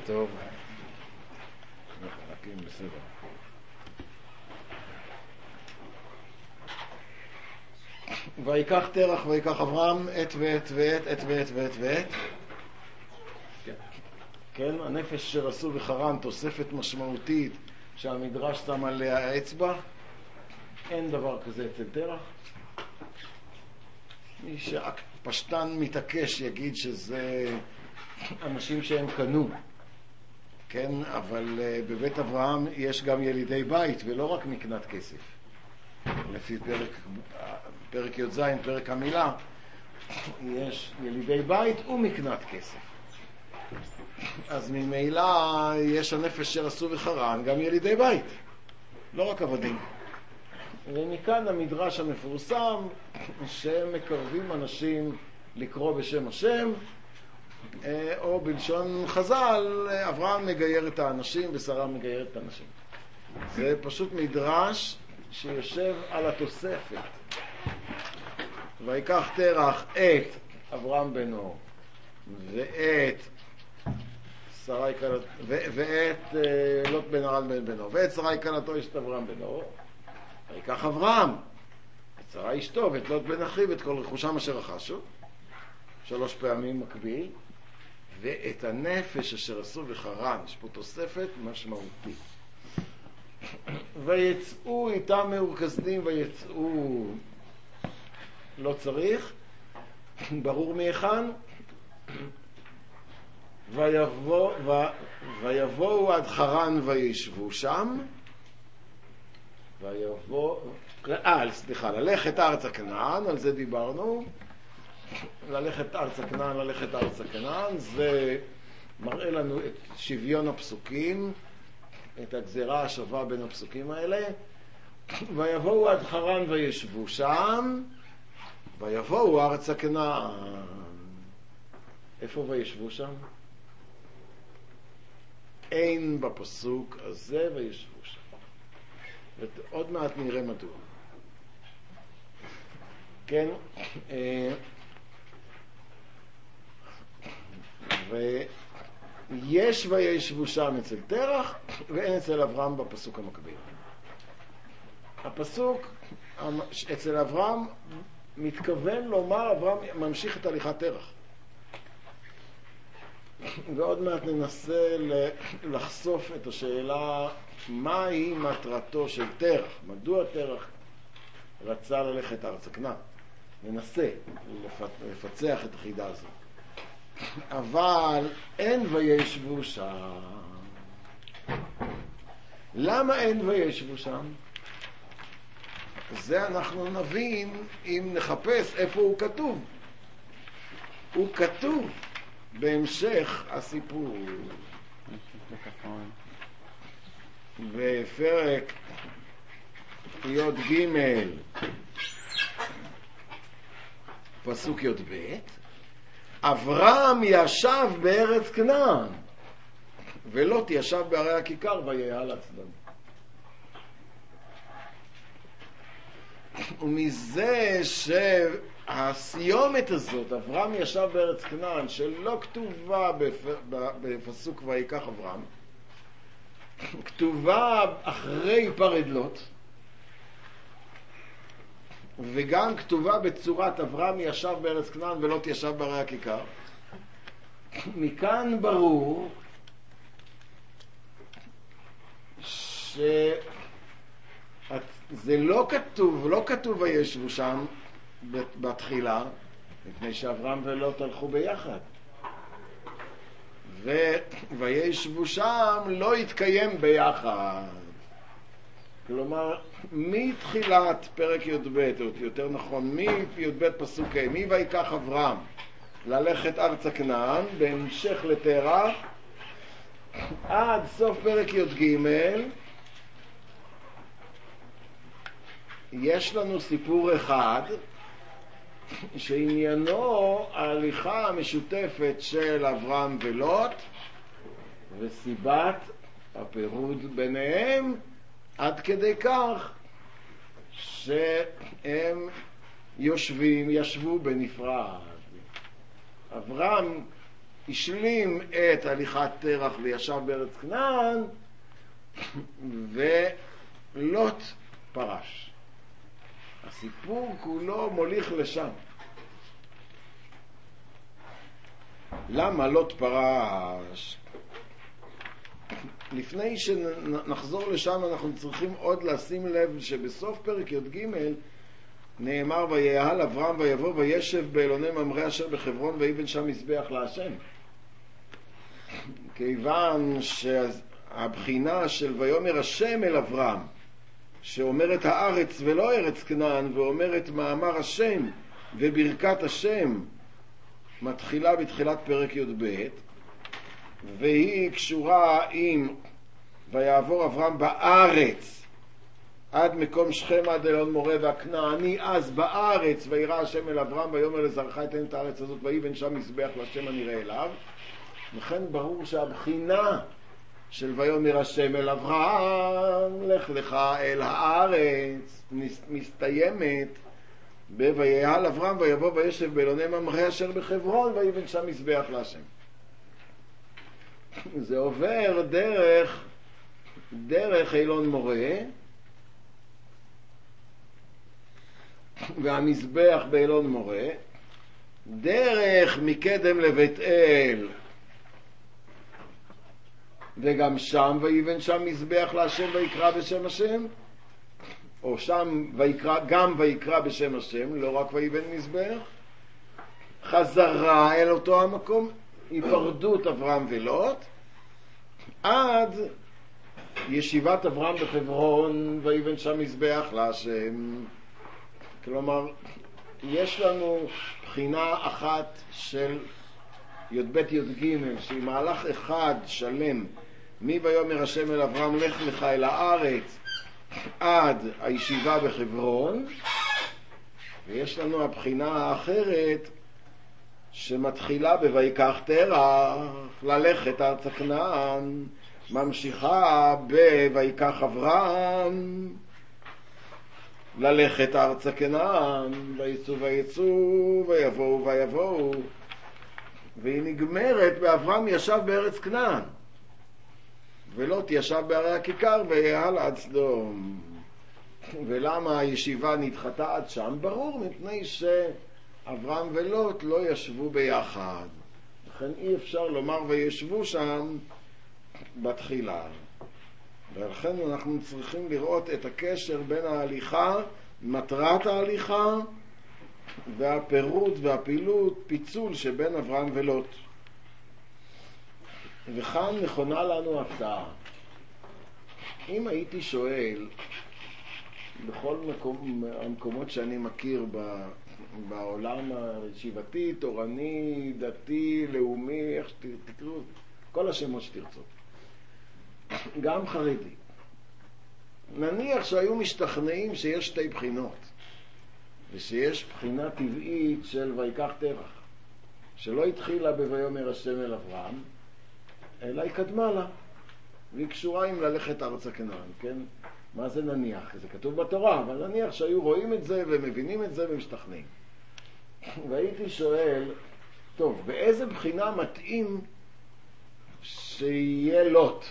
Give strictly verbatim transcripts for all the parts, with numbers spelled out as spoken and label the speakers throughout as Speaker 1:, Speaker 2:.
Speaker 1: טוב. מחלקים בסדר. ויקח תרח ויקח אברהם את ואת ואת את ואת ואת ואת כן, הנפש שרסו בחרן, תוספת משמעותית שהמדרש שם עליה האצבע. אין דבר כזה אצל תרח. מי שהפשטן מתעקש יגיד שזה אנשים שהם קנו, כן, אבל בבית אברהם יש גם ילידי בית ולא רק מקנת כסף. לפי פרק, פרק י"ז, פרק המילה, יש ילידי בית ומקנת כסף. אז ממילא יש הנפש שרסו בחרן גם ילידי בית, לא רק עבדים. ומכאן המדרש המפורסם שהם מקרבים אנשים לקרוא בשם השם, או בלשון חז"ל, אברהם מגייר את האנשים ושרה מגיירת את האנשים. זה פשוט מדרש שיושב על התוספת. ויקח תרח את אברהם בנו ואת שרה כלת ואת לוט בן הרן בן בנו ואת שרה כלתו אשת אברהם בנו. ויקח אברהם את שרה אשתו ואת לוט בן אחיו ואת כל רכושם אשר רכשו, שלוש פעמים מקביל, ואת הנפש אשר עשו בחרן. יש פה תוספת משמעותית. ויצאו איתם מורכזים, ויצאו לא צריך, ברור מהיכן. ויבוא, ו... ויבואו עד חרן וישבו שם. ויבוא, אה, סליחה, ללכת ארץ הכנען, על זה דיברנו. ללכת ארץ הכנען, ללכת ארץ הכנען, זה מראה לנו את שוויון הפסוקים, את הגזירה השווה בין הפסוקים האלה. ויבואו עד חרן וישבו שם, ויבואו ארץ הכנען. איפה וישבו שם? אין בפסוק הזה וישבו שם. ועוד מעט נראה מדוע. כן, ויש וישבו שם אצל תרח, ואין אצל אברהם בפסוק המקביל. הפסוק אצל אברהם מתכוון לומר, אברהם ממשיך את הליכת תרח. ועוד מעט ננסה לחשוף את השאלה מהי מטרתו של תרח, מדוע תרח רצה ללכת ארץ הכנען. ננסה לפצח את החידה הזאת. אבל אין וישבו שם. למה אין וישבו שם? זה אנחנו נבין אם נחפש איפה הוא כתוב. הוא כתוב בהמשך הסיפור. בפרק י"ג פסוק י"ב, אברהם ישב בארץ כנען ולוט ישב בערי הכיכר ויהל הצדדים. ומזה שהסיומת הזאת, אברהם ישב בארץ כנען, שלא כתובה בפסוק ויקח אברהם, כתובה אחרי פרד לוט, וגם כתובה בצורת אברהם ישב בארץ כנען ולוט ישב בערי הכיכר. מכאן ברור שזה לא כתוב, לא כתוב וישבו שם בתחילה, מפני שאברהם ולוט הלכו ביחד. וישבו שם לא התקיים ביחד. כלומר, מתחילת פרק י"ב, יותר נכון, מי"ב פסוק ה', מי ויקח אברהם ללכת ארץ הכנען, בהמשך לתרח, עד סוף פרק י"ג, יש לנו סיפור אחד, שעניינו ההליכה המשותפת של אברהם ולוט, וסיבת הפירוד ביניהם, עד כדי כך שהם יושבים, ישבו בנפרד. אברהם השלים את הליכת תרח וישב בארץ כנען, ולוט פרש. הסיפור כולו מוליך לשם. למה לוט פרש? לפני שנחזור לשם אנחנו צריכים עוד לשים לב שבסוף פרק י"ג נאמר ויעל אברהם ויבוא וישב באלוני ממרא אשר בחברון ויבן שם מזבח להשם. כיוון שהבחינה של ויאמר השם אל אברהם שאומרת הארץ ולא ארץ כנען ואומרת מאמר השם וברכת השם מתחילה בתחילת פרק י"ב, והיא קשורה עם ויעבור אברהם בארץ עד מקום שכם עד אלון מורה והכנעני אז בארץ וירא השם אל אברהם ויאמר לזרעך אתן את הארץ הזאת ויבן שם מזבח להשם הנראה אליו. לכן ברור שהבחינה של ויאמר השם אל אברהם לך לך אל הארץ מסתיימת בויעל אברהם ויבוא וישב באלוני ממרא אשר בחברון ויבן שם מזבח להשם. זה עובר דרך דרך אילון מורה והמזבח באילון מורה, דרך מקדם לבית אל וגם שם ויבן שם מזבח להשם ויקרא בשם השם, או שם ויקרא, גם ויקרא בשם השם, לא רק ויבן מזבח. חזרה אל אותו המקום, היפרדות אברהם ולוט, עד ישיבת אברהם בחברון ויבן שם מזבח להשם. כלומר, יש לנו בחינה אחת של י"ב י"ג שהיא מהלך אחד שלם מי ויאמר השם אל אברהם לך לך אל הארץ עד הישיבה בחברון, ויש לנו הבחינה האחרת שמתחילה בויקח תרח ללכת ארץ כנען, ממשיכה בויקח אברהם ללכת ארץ כנען, ויצאו ויצאו ויבואו ויבואו, והיא נגמרת באברהם ישב בארץ כנען ולוט ישב בערי הכיכר ויעל עד סדום. ולמה הישיבה נדחתה עד שם? ברור, מפני שאברהם ולוט לא ישבו ביחד, לכן אי אפשר לומר וישבו שם בתחילה, ולכן אנחנו צריכים לראות את הקשר בין ההליכה, מטרת ההליכה והפירוט והפעילות, פיצול שבין אברהם ולוט. וכאן נכונה לנו הפתעה. אם הייתי שואל בכל מקום, המקומות שאני מכיר בעולם הישיבתי, תורני, דתי, לאומי, איך שתקראו, כל השמות שתרצו, גם חרדי, נניח שהיו משתכנעים שיש שתי בחינות, ושיש בחינה טבעית של ויקח תרח שלא התחילה בויאמר השם אל אברהם אלא היא קדמה לה, והיא קשורה עם ללכת ארצה כנען, כן? מה זה נניח? זה כתוב בתורה, אבל נניח שהיו רואים את זה ומבינים את זה ומשתכנעים. והייתי שואל, טוב, באיזה בחינה מתאים שיהיה לוט?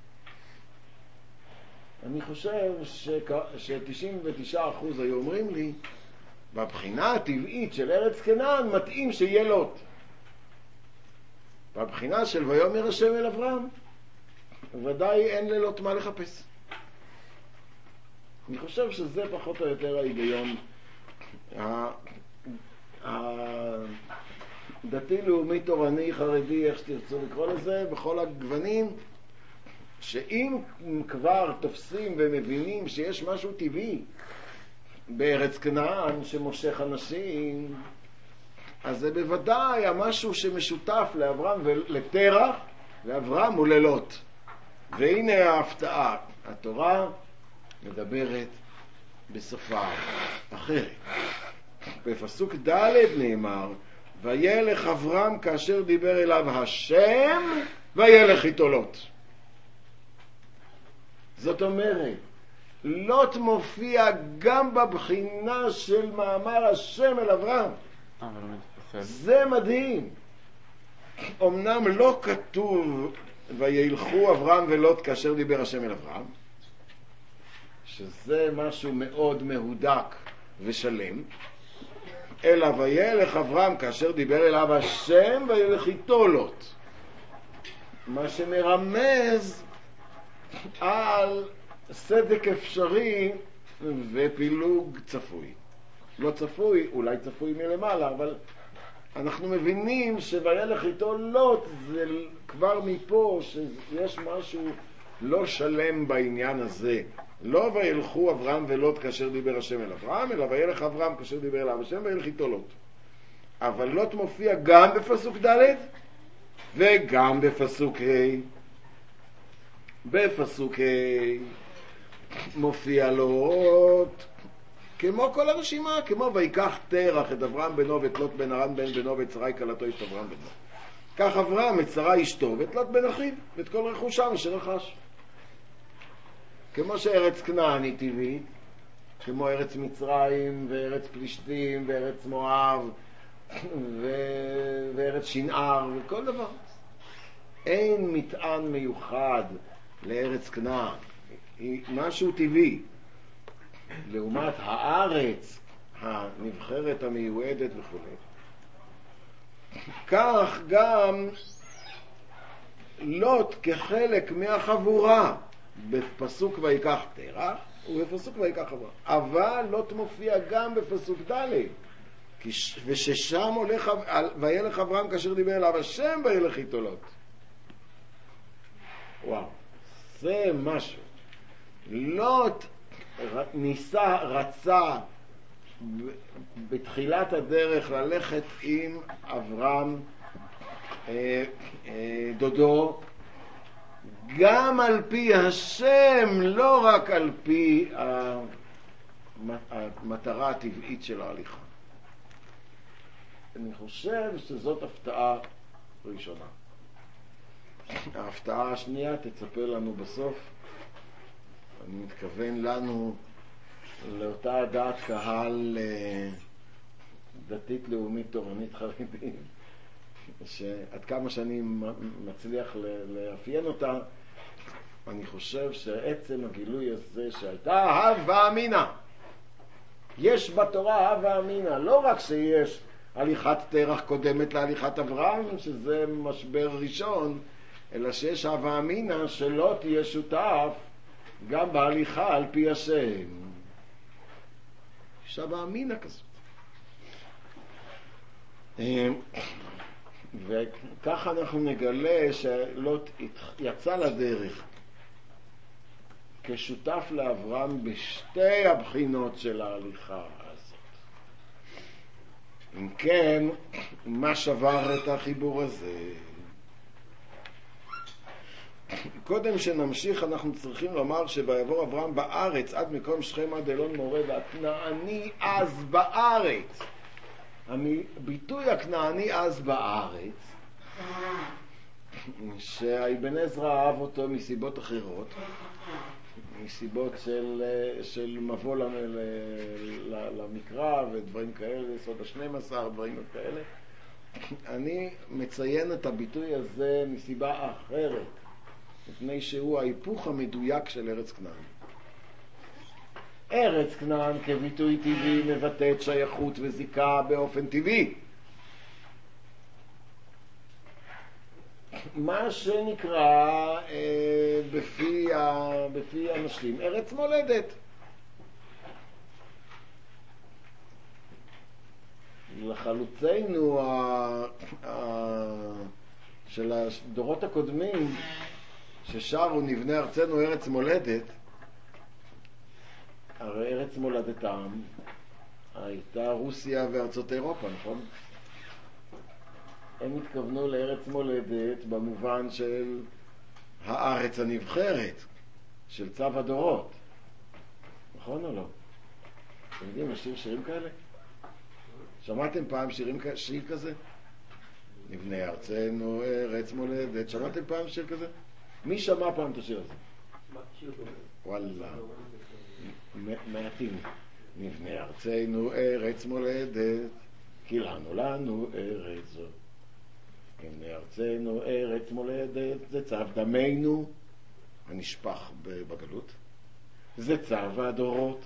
Speaker 1: אני חושב ש-תשעים ותשעה אחוז היו אומרים לי, בבחינה הטבעית של ארץ כנען מתאים שיהיה לוט. בבחינה של ויאמר השם אל אברהם, ודאי אין ללוט מה לחפש. אני חושב שזה פחות או יותר ההיגיון הדתי, לאומי, תורני, חרדי, איך שתרצו לקרוא לזה, בכל הגוונים, שאם כבר תופסים ומבינים שיש משהו טבעי בארץ כנען שמושך אנשים, אז זה בוודאי המשהו שמשותף לאברהם ולתרח, לאברהם וללוט. והנה ההפתעה, התורה מדברת בשפה אחרת. בפסוק ד' נאמר, וילך אברהם כאשר דיבר אליו השם, וילך איתו לוט. זאת אומרת, לוט מופיע גם בבחינה של מאמר השם אל אברהם. זה מדהים. אמנם לא כתוב וילכו אברהם ולוט כאשר דיבר השם אל אברהם, שזה משהו מאוד מהודק ושלם, אלא וילך אברהם כאשר דיבר אליו השם וילך איתו לוט, מה שמרמז על סדק אפשרי ופילוג צפוי. לא צפוי, אולי צפוי מלמעלה, אבל אנחנו מבינים שוילך איתו לוט זה כבר מפה שיש משהו לא שלם בעניין הזה. לא וילכו אברהם ולוט כאשר דיבר השם אל אברהם, אלא וילך אברהם כאשר דיבר אליו השם וילך איתו לוט. אבל לוט מופיע גם בפסוק ד' וגם בפסוק ה'. בפסוק ה' מופיע לוט כמו כל הרשימה, כמו ויקח תרח את אברהם בנו ואת לוט בן הרן בן בנו ואת שרי כלתו אשת אברהם בנו. כך אברהם את שרה אשתו ואת לוט בן אחיו ואת כל רכושם אשר רכש. כמו שארץ כנען היא טבעית, כמו ארץ מצרים וארץ פלישתים וארץ מואב ו... וארץ שנער וכל דבר. אין מטען מיוחד לארץ כנען, היא משהו טבעי. לעומת הארץ הנבחרת המיועדת וכו'. כך גם לוט כחלק מהחבורה בפסוק ויקח תרח ובפסוק ויקח אברהם. אבל לוט מופיע גם בפסוק ד', וששם הולך וילך אברהם כאשר דיבר אליו השם וילך איתו לוט. וואו, זה משהו. לוט ניסה, רצה בתחילת הדרך ללכת עם אברהם אה, אה, דודו גם על פי השם, לא רק על פי המטרה הטבעית של ההליכה. אני חושב שזאת הפתעה ראשונה. ההפתעה השנייה תצפה לנו בסוף. אני מתכוון לנו לאותה דעת קהל דתית לאומית תורנית חרדית, שעד כמה שאני מצליח לאפיין אותה, אני חושב שעצם הגילוי הזה שהייתה הווה אמינה, יש בתורה הווה אמינה, לא רק שיש הליכת תרח קודמת להליכת אברהם, שזה משבר ראשון, אלא שיש הווה אמינה שלא תהיה שותף גם בהליכה על פי השם. יש הווה אמינה כזאת. וככה אנחנו נגלה שלוט יצא לדרך כשותף לאברהם בשתי הבחינות של ההליכה הזאת. אם כן, מה שבר את החיבור הזה? קודם שנמשיך אנחנו צריכים לומר שויעבור אברהם בארץ עד מקום שכם עד אלון מורה, והכנעני אז בארץ. הביטוי הכנעני אז בארץ, שאבן עזרא אהב אותו מסיבות אחרות, מסיבות של, של מבוא למקרא ודברים כאלה, סוד השנים עשר, דברים כאלה. אני מציין את הביטוי הזה מסיבה אחרת, מפני שהוא ההיפוך המדויק של ארץ כנען. ארץ כנען כביטוי טבעי מבטאת שייכות וזיקה באופן טבעי. מה שנקרא אה, בפי, ה, בפי המשלים ארץ מולדת. לחלוצינו ה, ה, של הדורות הקודמים ששרו נבנה ארצנו ארץ מולדת, הרי ארץ מולדתם הייתה רוסיה וארצות אירופה, נכון? הם התכוונו לארץ מולדת במובן של הארץ הנבחרת, של צו הדורות. נכון או לא? אתם יודעים לשיר שירים כאלה? שמעתם פעם שירים, שיר כזה? נבנה ארצנו ארץ מולדת. שמעתם פעם שיר כזה? מי שמע פעם את השיר הזה? וואלה, מעטים. נבנה ארצנו ארץ מולדת, כי לנו לנו ארץ זו. הנה ארצנו ארץ מולדת, זה צו דמנו הנשפך בגלות, זה צו הדורות.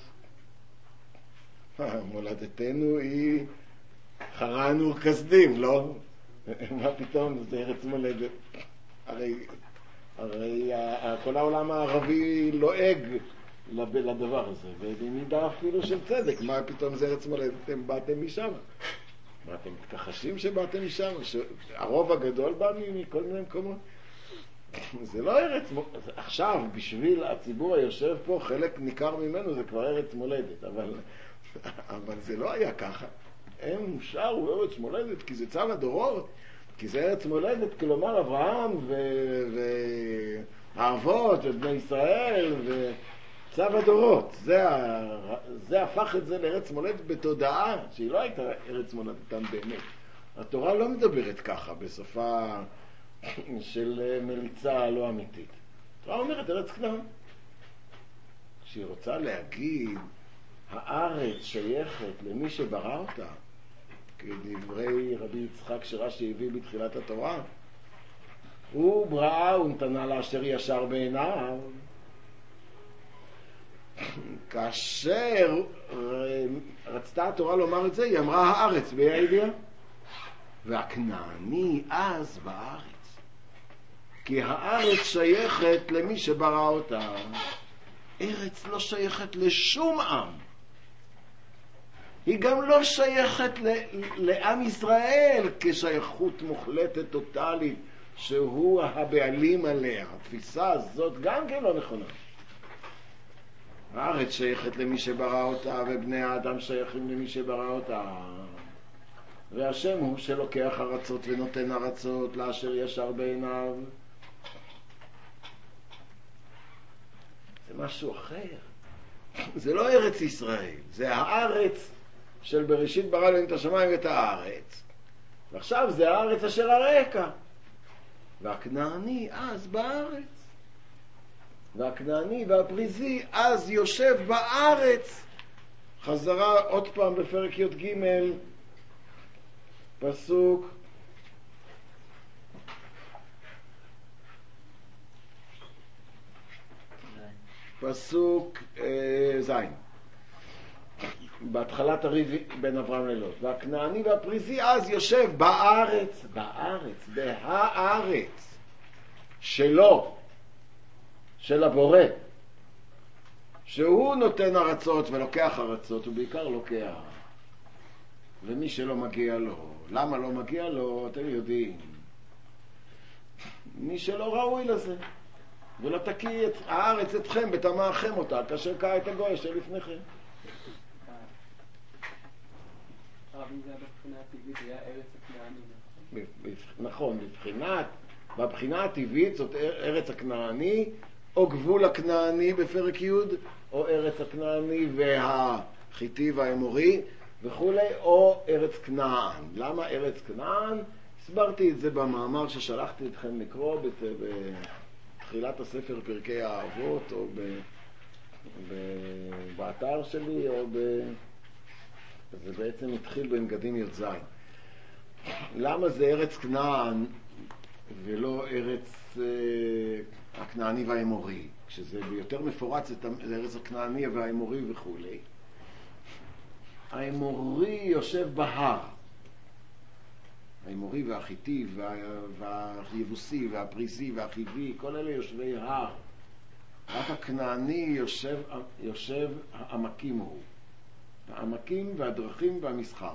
Speaker 1: מולדתנו היא חרנו כסדים, לא? מה פתאום, זה ארץ מולדת. הרי, הרי כל העולם הערבי לועג לדבר הזה, ובמידה אפילו של צדק. מה פתאום זה ארץ מולדת? אתם באתם משם. מה, אתם מתכחשים שבאתם משם? הרוב הגדול בא מכל מיני מקומות. זה לא ארץ מולדת. עכשיו, בשביל הציבור היושב פה, חלק ניכר ממנו זה כבר ארץ מולדת, אבל, אבל זה לא היה ככה. הם שרו ארץ מולדת כי זה צו הדורות, כי זה ארץ מולדת, כלומר אברהם והאבות ובני ישראל וצו הדורות. זה, זה הפך את זה לארץ מולדת בתודעה שהיא לא הייתה ארץ מולדתם באמת. התורה לא מדברת ככה בשפה של מליצה לא אמיתית. התורה אומרת ארץ כנען. כשהיא רוצה להגיד הארץ שייכת למי שברא אותה, כדברי רבי יצחק שרש"י הביא בתחילת התורה, הוא בראה ונתנה לאשר ישר בעיניו. כאשר רצתה התורה לומר את זה, היא אמרה הארץ בידיעה, והכנעני אז בארץ, כי הארץ שייכת למי שברא אותה. ארץ לא שייכת לשום עם, היא גם לא שייכת לעם ישראל כשייכות מוחלטת טוטלית שהוא הבעלים עליה. התפיסה הזאת גם כן לא נכונה. הארץ שייכת למי שברא אותה, ובני האדם שייכים למי שברא אותה, והשם הוא שלוקח ארצות ונותן ארצות לאשר ישר בעיניו. זה משהו אחר. זה לא ארץ ישראל, זה הארץ של בראשית ברא אלוהים את השמיים ואת הארץ, ועכשיו זה הארץ אשר הרקע. והכנעני אז בארץ, והכנעני והפריזי אז יושב בארץ. חזרה עוד פעם בפרק י"ג, פסוק פסוק אה, זין, בהתחלת הריב בין אברהם ללוט. והכנעני והפריזי אז יושב בארץ, בארץ, בהארץ שלו, של הבורא, שהוא נותן ארצות ולוקח ארצות, ובעיקר לוקח. ומי שלא מגיע לו, למה לא מגיע לו? אתם יודעים, מי שלא ראוי לזה. ולא תקיא את הארץ אתכם ותמאכם אותה כאשר קע את הגוי אשר לפניכם.
Speaker 2: אם זה היה בבחינה הטבעית, זה היה ארץ הכנעני.
Speaker 1: נכון, בבחינת, בבחינה הטבעית זאת ארץ הכנעני, או גבול הכנעני בפרק י', או ארץ הכנעני והחיטי והאמורי וכולי, או ארץ כנען. למה ארץ כנען? הסברתי את זה במאמר ששלחתי אתכם לקרוא בתחילת הספר פרקי האבות, או ב, ב, באתר שלי, או ב... זה בעצם התחיל בנגדים י"ז. למה זה ארץ כנען ולא ארץ אה, הכנעני והאמורי? כשזה ביותר מפורט זה ארץ הכנעני והאמורי וכו'. האמורי יושב בהר. האמורי והחיטי וה, והיבוסי והפריזי והחיבי, כל אלה יושבי הר. רק הכנעני יושב, יושב העמקים הוא. העמקים והדרכים והמסחר.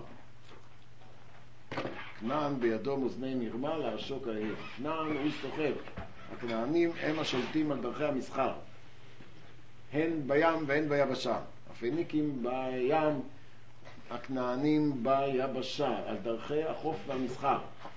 Speaker 1: כנען בידו מאזני מרמה לעשוק העיר. כנען הוא סוחר. הכנענים הם השולטים על דרכי המסחר, הן בים והן ביבשה. הפניקים בים, הכנענים ביבשה, על דרכי החוף והמסחר.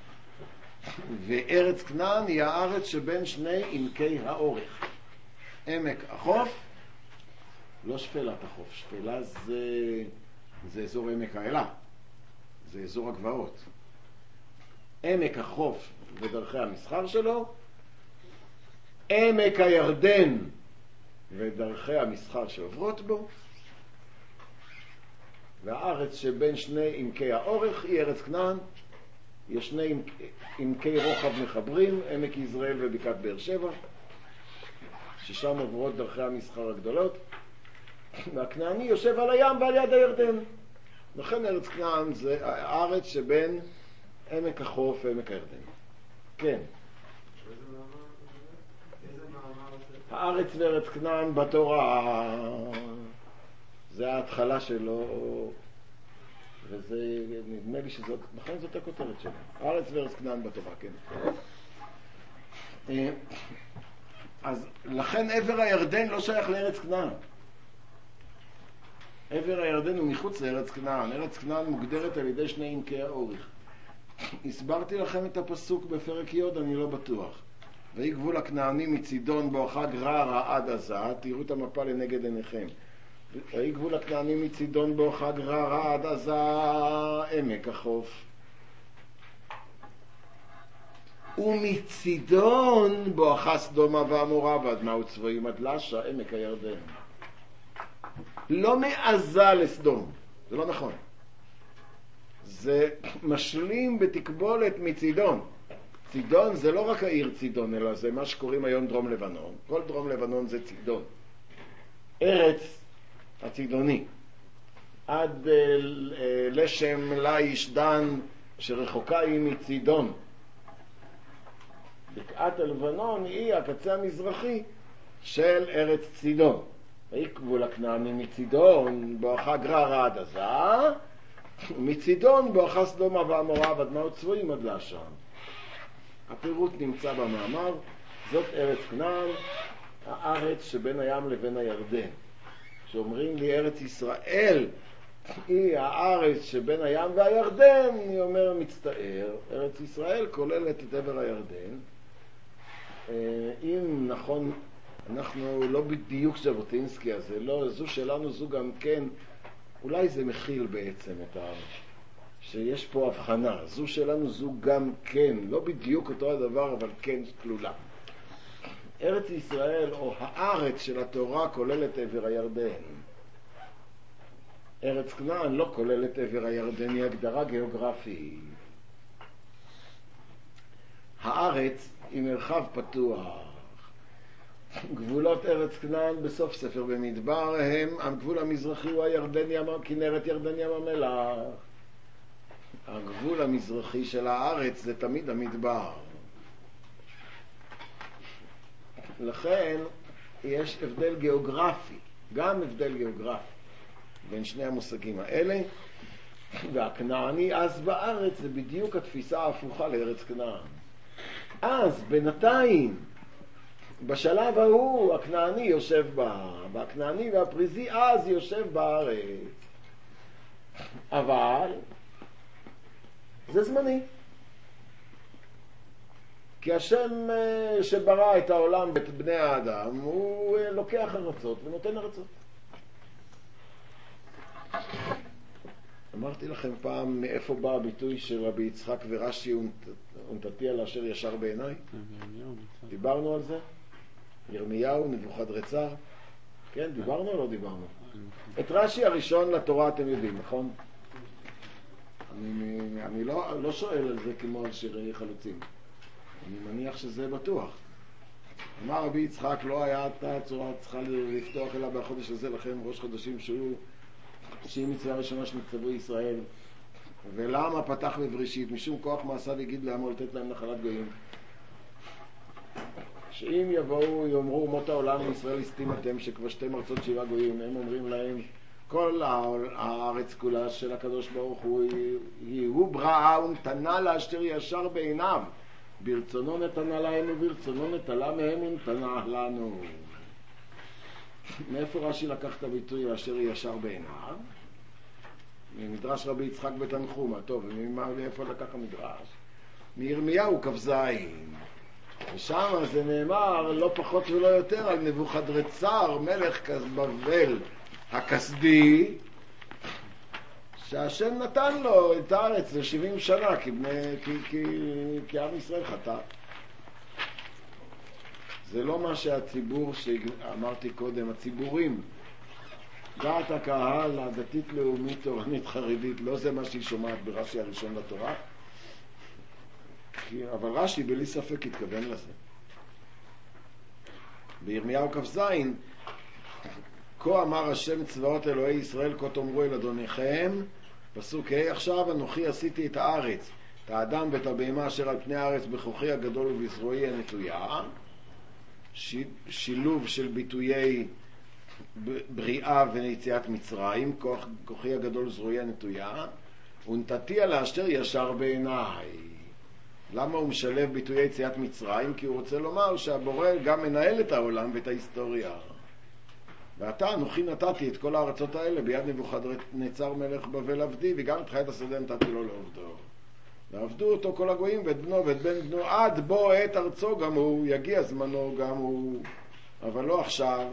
Speaker 1: וארץ כנען היא הארץ שבין שני עמקי האורך. עמק החוף, לא שפלת החוף, שפלה זה, זה אזור עמק האלה, זה אזור הגבעות. עמק החוף ודרכי המסחר שלו, עמק הירדן ודרכי המסחר שעוברות בו, והארץ שבין שני עמקי האורך היא ארץ כנען, יש שני עמקי רוחב מחברים, עמק יזרעאל ובקעת באר שבע, ששם עוברות דרכי המסחר הגדולות, והכנעני יושב על הים ועל יד הירדן. לכן ארץ כנען זה הארץ שבין עמק החוף ועמק הירדן. כן. הארץ וארץ כנען בתורה, זה ההתחלה שלו, וזה, נדמה לי שזאת, נכון זאת הכותרת שלו. הארץ וארץ כנען בתורה, כן. אז לכן עבר הירדן לא שייך לארץ כנען. עבר הירדן הוא מחוץ לארץ כנען. ארץ כנען מוגדרת על ידי שני עמקי האורך. הסברתי לכם את הפסוק בפרק י', אני לא בטוח. ויהי גבול הכנעני מצידון בואכה גררה עד עזה, תראו את המפה לנגד עיניכם. ויהי גבול הכנעני מצידון בואכה גררה עד עזה, עמק החוף. ומצידון בואכה סדומה ועמורה ועד מהו צבועים עד לשה, עמק הירדן. לא מעזה לסדום, זה לא נכון. זה משלים בתקבולת מצידון. צידון זה לא רק העיר צידון, אלא זה מה שקוראים היום דרום לבנון. כל דרום לבנון זה צידון. ארץ הצידוני. עד לשם ליש דן שרחוקה היא מצידון. בקעת הלבנון היא הקצה המזרחי של ארץ צידון. ויהי גבול הכנעני מצידון בואכה גררה עד עזה, ומצידון בואכה סדומה ועמורה ועד מהו צבועים עד לשה. הפירוט נמצא במאמר. זאת ארץ כנען, הארץ שבין הים לבין הירדן. כשאומרים לי ארץ ישראל היא הארץ שבין הים והירדן, אני אומר מצטער, ארץ ישראל כוללת את עבר הירדן. אם נכון, אנחנו לא בדיוק ז'בוטינסקי הזה, לא, זו שלנו זו גם כן, אולי זה מכיל בעצם את ה... שיש פה הבחנה, זו שלנו זו גם כן, לא בדיוק אותו הדבר, אבל כן כלולה. ארץ ישראל או הארץ של התורה כוללת עבר הירדן. ארץ כנען לא כוללת עבר הירדן, היא הגדרה גיאוגרפית. הארץ היא מרחב פתוח. גבולות ארץ כנען בסוף ספר במדבר הם, הגבול המזרחי הוא הירדן ים, כנרת ירדן ים המלח. הגבול המזרחי של הארץ זה תמיד המדבר. לכן יש הבדל גיאוגרפי, גם הבדל גיאוגרפי בין שני המושגים האלה. והכנעני אז בארץ זה בדיוק התפיסה ההפוכה לארץ כנען. אז בינתיים בשלב ההוא הכנעני יושב בה, והכנעני והפריזי אז יושב בארץ. אבל זה זמני. כי השם שברא את העולם ואת בני האדם הוא לוקח ארצות ונותן ארצות. אמרתי לכם פעם מאיפה בא הביטוי של רבי יצחק ורש"י ונתתי על אשר ישר בעיניי? דיברנו על זה? ירמיהו, נבוכדרצר? כן, דיברנו או לא דיברנו? את רש"י הראשון לתורה אתם יודעים, נכון? אני, אני לא, לא שואל על זה כמו על שירי חלוצים. אני מניח שזה בטוח. אמר רבי יצחק, לא היה את הצורה צריכה לפתוח אלא בחודש הזה, לכם ראש חודשים שהוא שהיא מצווה ראשונה שנכתבו ישראל. ולמה פתח בבראשית? משום כוח מעשיו יגיד לעמו לתת להם נחלת גויים. שאם יבואו יאמרו אומות העולם לישראל הסתים אתם שכבשתם ארצות שבעה גויים, הם אומרים להם כל הארץ כולה של הקדוש ברוך הוא היא הוא בראה ונתנה לה אשר ישר בעיניו, ברצונו נתנה להם וברצונו נטלה מהם ונתנה לנו. מאיפה רש"י לקח את הביטוי אשר ישר בעיניו? ממדרש רבי יצחק בתנחומא. טוב, ומאיפה לקח המדרש? מירמיהו כ"ז. ושם זה נאמר לא פחות ולא יותר על נבוכדרצר מלך בבל הכסדי, שהשם נתן לו את הארץ ל-שבעים שנה כי, בני, כי, כי, כי עם ישראל חטא. זה לא מה שהציבור שאמרתי קודם, הציבורים, דעת הקהל הדתית לאומית תורנית חרדית, לא זה מה שהיא שומעת ברש"י הראשון לתורה. אבל רש"י בלי ספק התכוון לזה. בירמיהו כ"ז, כה אמר השם צבאות אלוהי ישראל, כה תאמרו אל אדוניכם, פסוק ה', עכשיו אנוכי עשיתי את הארץ, את האדם ואת הבהמה אשר על פני הארץ, בכוחי הגדול ובזרועי הנטויה. שילוב של ביטויי בריאה ויציאת מצרים, כוח, כוחי הגדול וזרועי הנטויה. ונתתי על האשר ישר בעיניי. למה הוא משלב ביטויי יציאת מצרים? כי הוא רוצה לומר שהבורא גם מנהל את העולם ואת ההיסטוריה. ועתה אנוכי נתתי את כל הארצות האלה ביד נבוכדנצר מלך בבל עבדי, וגם את חיית השדה נתתי לו לעובדו. ועבדו אותו כל הגויים ואת בנו ואת בן בנו עד בוא את ארצו, גם הוא יגיע זמנו גם הוא, אבל לא עכשיו.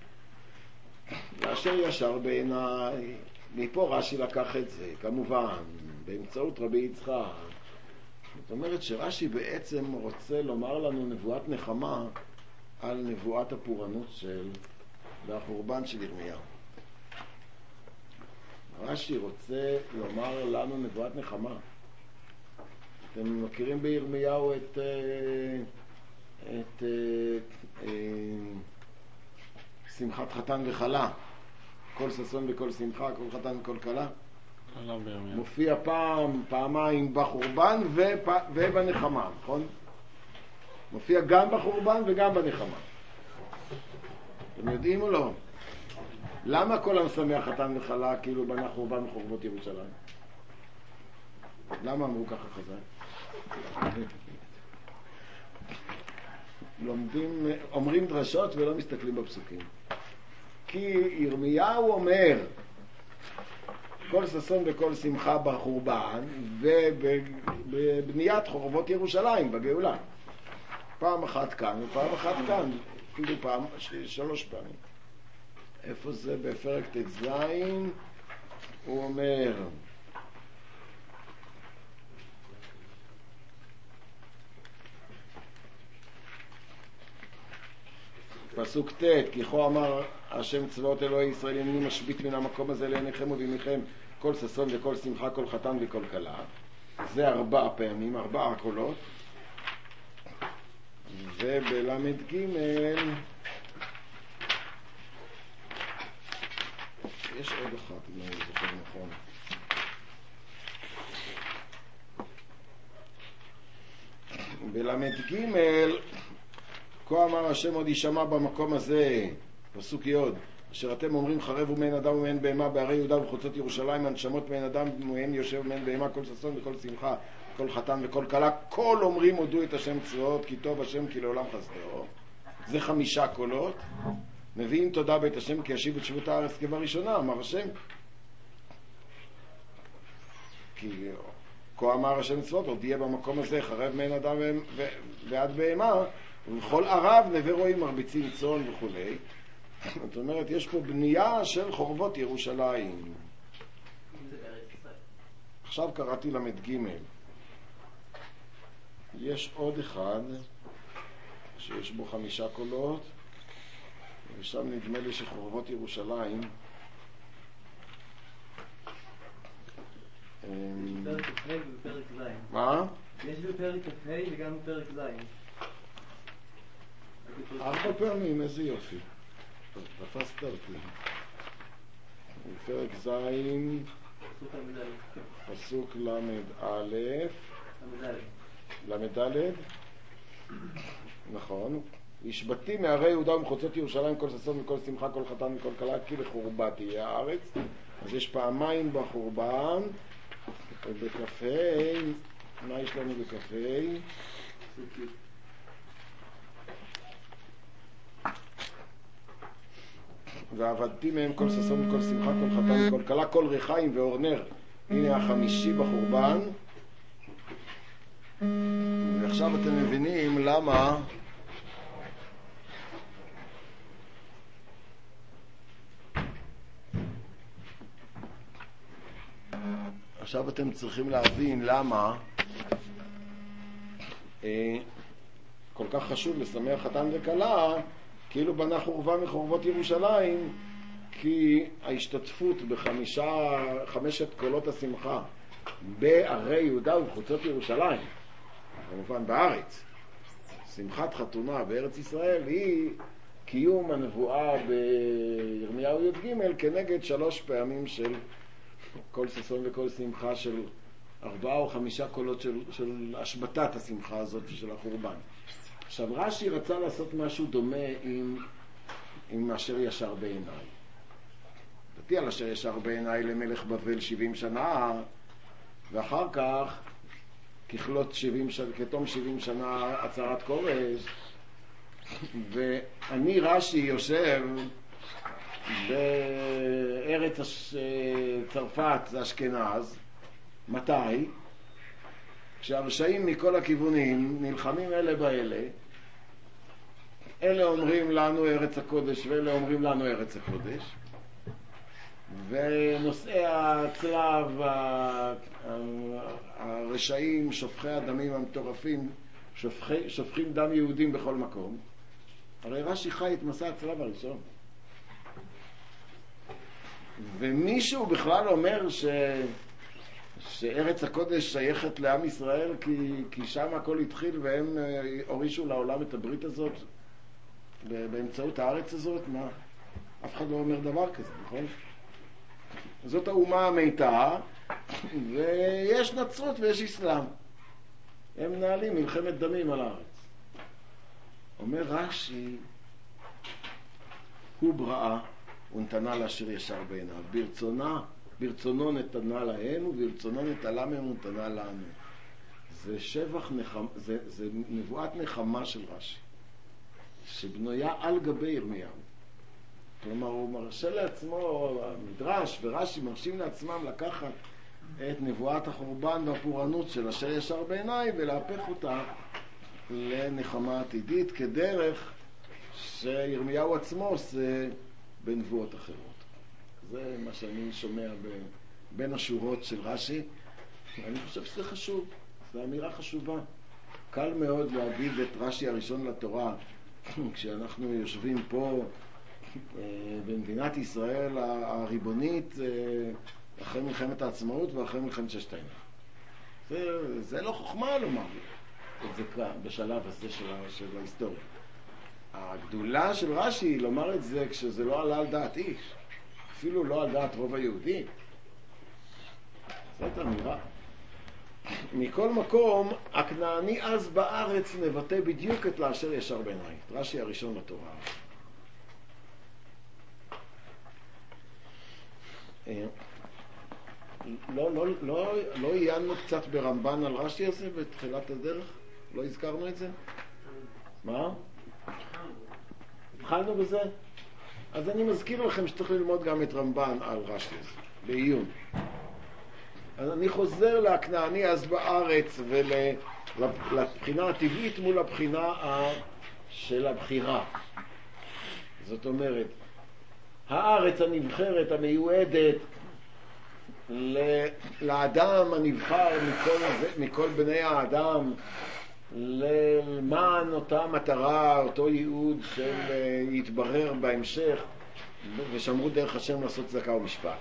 Speaker 1: לאשר ישר בעיניי. מפה רש"י לקח את זה, כמובן באמצעות רבי יצחק. זאת אומרת שרש"י בעצם רוצה לומר לנו נבואת נחמה על נבואת הפורענות של והחורבן של ירמיהו. רש"י רוצה לומר לנו נבואת נחמה. אתם מכירים בירמיהו את את שמחת חתן וחלה, כל ששון וכל שמחה, כל חתן וכל כלה. מופיע פעם, פעמיים בחורבן ופ... ובנחמה, נכון? מופיע גם בחורבן וגם בנחמה. אתם יודעים או לא? למה כל המשמח חתן וחלה כאילו בנה חורבן וחורבות ירושלים? למה אמרו ככה חז"ל? לומדים, אומרים דרשות ולא מסתכלים בפסוקים. כי ירמיהו אומר כל ששון וכל שמחה בחורבן ובבניית חורבות ירושלים בגאולה. פעם אחת כאן ופעם אחת כאן, אפילו פעם, שלוש פעמים. איפה זה? בפרק ט"ז הוא אומר פסוק ט', כי כה אמר השם צבאות אלוהי ישראל, אני משבית מן המקום הזה לעיניכם ובימיכם כל ששון וכל שמחה, כל חתן וכל כלה. זה ארבע פעמים, ארבע קולות. ובלמד ג' יש עוד אחת, אם אני זוכר נכון. בלמד ג' כה אמר השם עוד יישמע במקום הזה, פסוק י', אשר אתם אומרים חרב ומעין אדם ומעין בהמה בערי יהודה ובחוצות ירושלים, הנשמות מעין אדם ומעין יושב ומעין בהמה, כל ששון וכל שמחה, כל חתן וכל כלה, כל אומרים הודו את השם צבאות, כי טוב השם כי לעולם חסדו. זה חמישה קולות. מביאים תודה בית השם כי ישיב את שבות הארץ כבראשונה, אמר השם. כי כה אמר השם צבאות, עוד יהיה במקום הזה חרב מעין אדם ועד בהמה, ובכל ערב נווה רועים מרביצים צאן וכו'. זאת אומרת, יש פה בנייה של חורבות ירושלים. עכשיו קראתי למד ג' יש עוד אחד שיש בו חמישה קולות, ושם נדמה לי שחורבות ירושלים
Speaker 2: בפרק כ"ה ובפרק ז'.
Speaker 1: מה?
Speaker 2: יש בפרק כ"ה וגם בפרק ז'.
Speaker 1: ארבע פעמים, איזה יופי. תפסת אותי. בפרק ז' פסוק למד א' למד ד' נכון. השבתי מערי יהודה ומחוצות ירושלים כל ששון וכל שמחה, כל חתן וכל כלה, כי לחורבה תהיה הארץ. אז יש פעמיים בחורבן. ובכ"ה, מה יש לנו בכ"ה? ועבדתי מהם כל ששון וכל שמחה, כל חתן וכל כלה, כל ריחיים ואורנר. הנה החמישי בחורבן. ועכשיו אתם מבינים למה עכשיו אתם צריכים להבין למה אה, כל כך חשוב לשמח חתן וכלה, כאילו בנה חורבה מחורבות ירושלים, כי ההשתתפות בחמישה, חמשת קולות השמחה בערי יהודה ובחוצות ירושלים, כמובן בארץ. שמחת חתונה בארץ ישראל היא קיום הנבואה בירמיהו י"ג כנגד שלוש פעמים של כל ששון וכל שמחה, של ארבעה או חמישה קולות של, של השבטת השמחה הזאת של החורבן. עכשיו רש"י רצה לעשות משהו דומה עם, עם אשר ישר בעיניי. תטיע על אשר ישר בעיניי למלך בבל שבעים שנה, ואחר כך ככלות שבעים שנה, כתום שבעים שנה הצהרת כורש, ואני רש"י יושב בארץ צרפת, אשכנז. מתי? כשהרשעים מכל הכיוונים נלחמים אלה באלה, אלה אומרים לנו ארץ הקודש ואלה אומרים לנו ארץ הקודש, ונושאי הצלב, הרשעים, שופכי הדמים המטורפים, שופכי, שופכים דם יהודים בכל מקום. הרי רש"י חי את מסע הצלב הראשון. ומישהו בכלל אומר ש... שארץ הקודש שייכת לעם ישראל כי, כי שם הכל התחיל והם הורישו לעולם את הברית הזאת באמצעות הארץ הזאת? מה? אף אחד לא אומר דבר כזה, נכון? זאת האומה המיתה, ויש נצרות ויש אסלאם. הם מנהלים מלחמת דמים על הארץ. אומר רש"י, הוא בראה ונתנה לאשר ישר בעיניו. ברצונה, ברצונו נתנה להם וברצונו נטלה מהם ונתנה לנו. זה שבח נחמה, זה, זה נבואת נחמה של רש"י, שבנויה על גבי ירמיהו. כלומר, הוא מרשה לעצמו, המדרש ורש"י מרשים לעצמם לקחת את נבואת החורבן והפורענות של אשר ישר בעיניי ולהפך אותה לנחמה עתידית, כדרך שירמיהו עצמו עושה בנבואות אחרות. זה מה שאני שומע בין השורות של רש"י. אני חושב שזה חשוב, זו אמירה חשובה. קל מאוד להגיד את רש"י הראשון לתורה כשאנחנו יושבים פה במדינת ישראל הריבונית אחרי מלחמת העצמאות ואחרי מלחמת ששת הימים. זה, זה לא חוכמה לומר את זה כאן, בשלב הזה של, של ההיסטוריה. הגדולה של רש"י היא לומר את זה כשזה לא עלה על דעת איש, אפילו לא על דעת רוב היהודי. זאת אמירה. מכל מקום, הכנעני אז בארץ מבטא בדיוק את לאשר ישר בעיניי, את רש"י הראשון לתורה. לא, לא, לא, לא עיינו קצת ברמב"ן על רש"י הזה בתחילת הדרך? לא הזכרנו את זה? מה? התחלנו בזה? אז אני מזכיר לכם שצריך ללמוד גם את רמב"ן על רש"י הזה, בעיון. אז אני חוזר לכנעני אז בארץ ולבחינה הטבעית מול הבחינה של הבחירה. זאת אומרת, הארץ הנבחרת, המיועדת לאדם הנבחר מכל, מכל בני האדם, למען אותה מטרה, אותו ייעוד של יתברר בהמשך, ושמרו דרך השם לעשות צדקה ומשפט.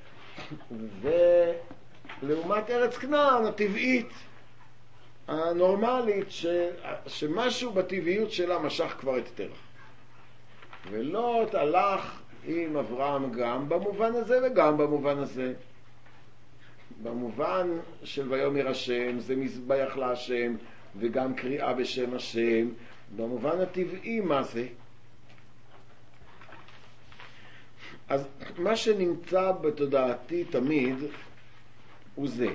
Speaker 1: ולעומת ארץ כנען הטבעית, הנורמלית, ש... שמשהו בטבעיות שלה משך כבר את תרח. ולוט הלך עם אברהם גם במובן הזה וגם במובן הזה. במובן של ויאמר השם, זה מזבח להשם, וגם קריאה בשם השם. במובן הטבעי, מה זה? אז מה שנמצא בתודעתי תמיד הוא זה,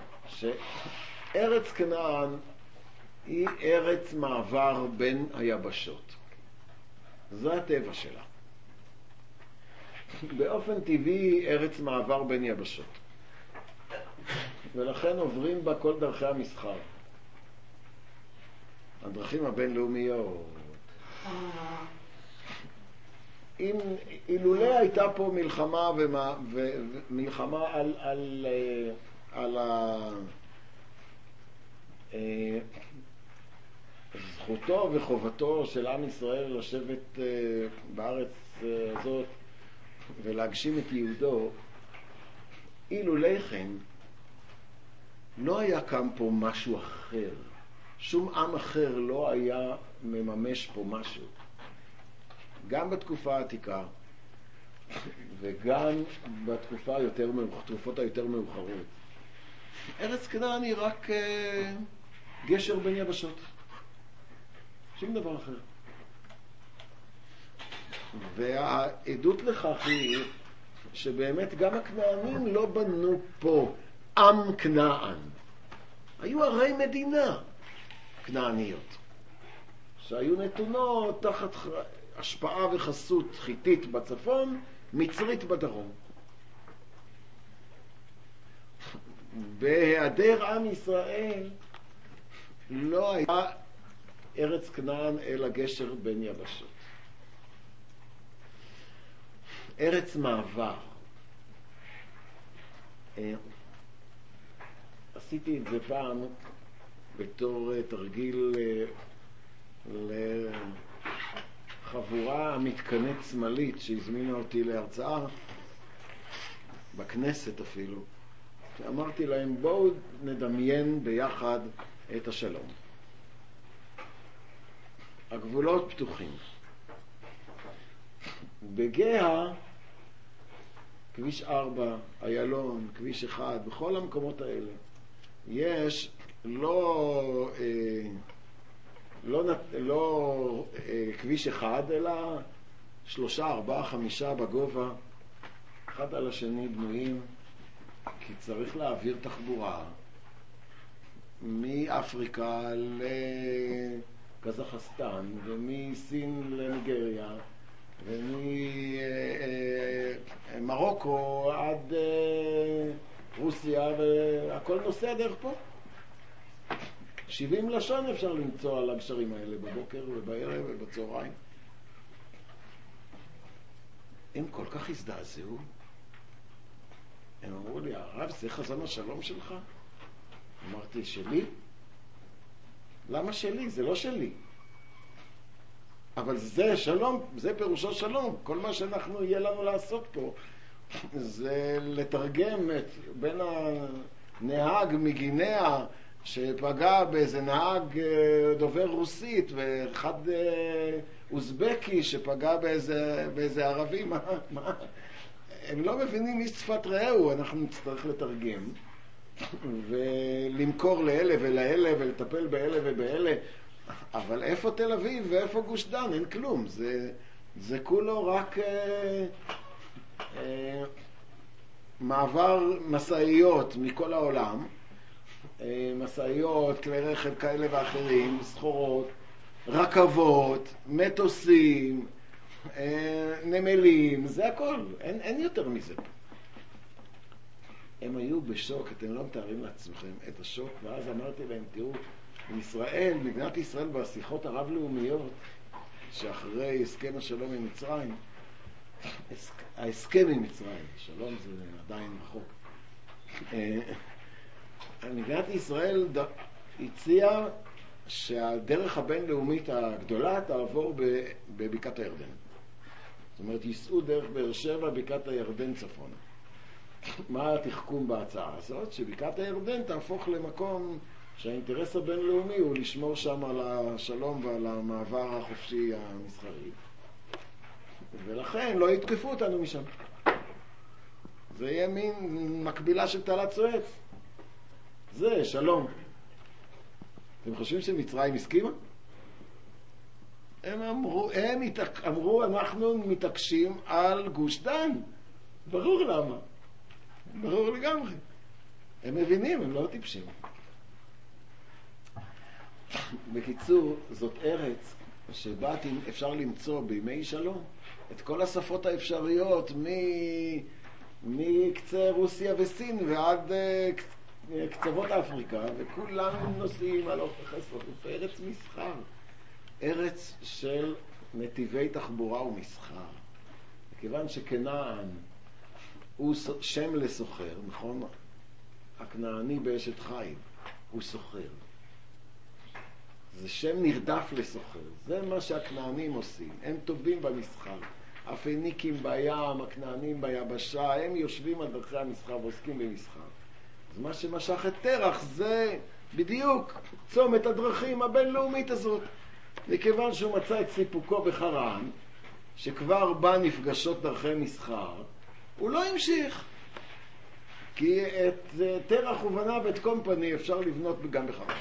Speaker 1: שארץ כנען היא ארץ מעבר בין היבשות. זה הטבע שלה. באופן טבעי ארץ מעבר בין יבשות. ולכן עוברים בה כל דרכי המסחר. הדרכים הבינלאומיות. אם אילולא הייתה פה מלחמה ומה, ומלחמה על על על ה זכותו וחובתו של עם ישראל לשבת בארץ הזאת ולהגשים את יהודו, אילולא כן לא היה קם פה משהו אחר שום עם אחר לא היה מממש פה משהו. גם בתקופה העתיקה, וגם בתקופה היותר, תקופות היותר מאוחרות. ארץ כנען היא רק uh, גשר בין יבשות. שום דבר אחר. והעדות לכך היא שבאמת גם הכנענים לא בנו פה עם כנען. היו ערי מדינה כנעניות, שהיו נתונות תחת השפעה וחסות חיתית בצפון, מצרית בדרום. בהיעדר עם ישראל לא היה ארץ כנען אלא גשר בין יבשות. ארץ מעבר. עשיתי את זה פעם בתור תרגיל לחבורה המתקנית שמאלית שהזמינה אותי להרצאה בכנסת אפילו. אמרתי להם, בואו נדמיין ביחד את השלום. הגבולות פתוחים. בגאה, כביש ארבע, איילון, כביש אחד, בכל המקומות האלה, יש לא, אה, לא, לא אה, כביש אחד, אלא שלושה, ארבעה, חמישה בגובה, אחד על השני בנויים, כי צריך להעביר תחבורה מאפריקה לקזחסטן ומסין לניגריה וממרוקו עד רוסיה, והכל נוסע דרך פה. שבעים לשון אפשר למצוא על הגשרים האלה בבוקר ובערב ובצהריים. הם כל כך הזדעזעו. הם אמרו לי, הרב, זה חזון השלום שלך? אמרתי, שלי? למה שלי? זה לא שלי. אבל זה שלום, זה פירושו שלום. כל מה שאנחנו יהיה לנו לעשות פה זה לתרגם את בין הנהג מגינאה שפגע באיזה נהג דובר רוסית ואחד אוזבקי שפגע באיזה, באיזה ערבי. מה, מה? הם לא מבינים איש שפת רעהו, אנחנו נצטרך לתרגם ולמכור לאלה ולאלה ולטפל באלה ובאלה. אבל איפה תל אביב ואיפה גוש דן? אין כלום. זה, זה כולו רק אה, אה, מעבר מסעיות מכל העולם, אה, מסעיות, כלי רכב כאלה ואחרים, סחורות, רכבות, מטוסים, אה, נמלים, זה הכל. אין, אין יותר מזה. הם היו בשוק, אתם לא מתארים לעצמכם את השוק, ואז אמרתי להם, תראו, ישראל, מדינת ישראל בשיחות הרב-לאומיות שאחרי הסכם השלום עם מצרים, ההסכם עם מצרים, שלום זה עדיין רחוק, מדינת ישראל הציעה שהדרך הבינלאומית הגדולה תעבור בבקעת הירדן. זאת אומרת, ייסעו דרך באר שבע, בקעת הירדן צפונה. מה התחכום בהצעה הזאת? שבקעת הירדן תהפוך למקום שהאינטרס הבינלאומי הוא לשמור שם על השלום ועל המעבר החופשי המסחרי. ולכן לא יתקפו אותנו משם. זה יהיה מין מקבילה של תעלת סואץ. זה שלום. אתם חושבים שמצרים הסכימה? הם אמרו, הם התק... אמרו, אנחנו מתעקשים על גוש דן. ברור למה. ברור לגמרי. הם מבינים, הם לא טיפשים. בקיצור, זאת ארץ שבה אפשר למצוא בימי שלום את כל השפות האפשריות מקצה רוסיה וסין ועד קצוות אפריקה, וכולם נוסעים על אופך הסוף. ארץ מסחר, ארץ של נתיבי תחבורה ומסחר. כיוון שכנען הוא שם לסוחר, נכון? הכנעני באשת חיים הוא סוחר. זה שם נרדף לסוחר. זה מה שהכנענים עושים. הם טובים במסחר. הפניקים בים, הכנענים ביבשה, הם יושבים על דרכי המסחר ועוסקים במסחר. אז מה שמשך את תרח זה בדיוק צומת הדרכים הבינלאומית הזאת. מכיוון שהוא מצא את סיפוקו בחרן, שכבר בה נפגשות דרכי מסחר, הוא לא המשיך. כי את תרח ובנה ואת קומפני אפשר לבנות גם בחרן.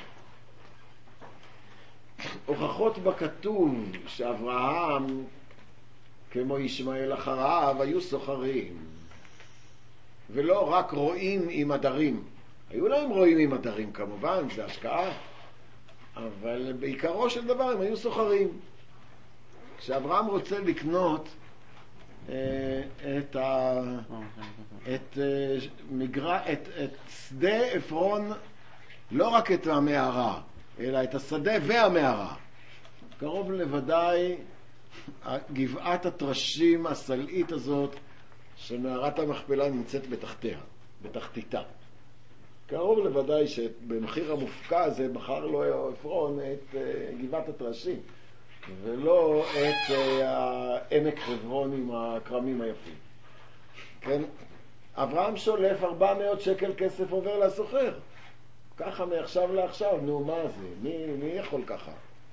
Speaker 1: הוכחות בכתוב שאברהם, כמו ישמעאל אחריו, היו סוחרים. ולא רק רואים עם הדרים. היו להם רואים עם הדרים כמובן, זה השקעה. אבל בעיקרו של דבר הם היו סוחרים. כשאברהם רוצה לקנות אה, את, ה, את, אה, מגר... את, את שדה עפרון, לא רק את המערה, אלא את השדה והמערה. קרוב לוודאי גבעת הטרשים הסלעית הזאת, שמערת המכפלה נמצאת בתחתיה, בתחתיתה. קרוב לוודאי שבמחיר המופקע הזה בחר לו עפרון את גבעת הטרשים, ולא את העמק חברון עם הקרמים היפים. כן? אברהם שולף ארבע מאות שקל כסף עובר לסוחר. ככה מעכשיו לעכשיו, נו מה זה? מי, מי יכול ככה?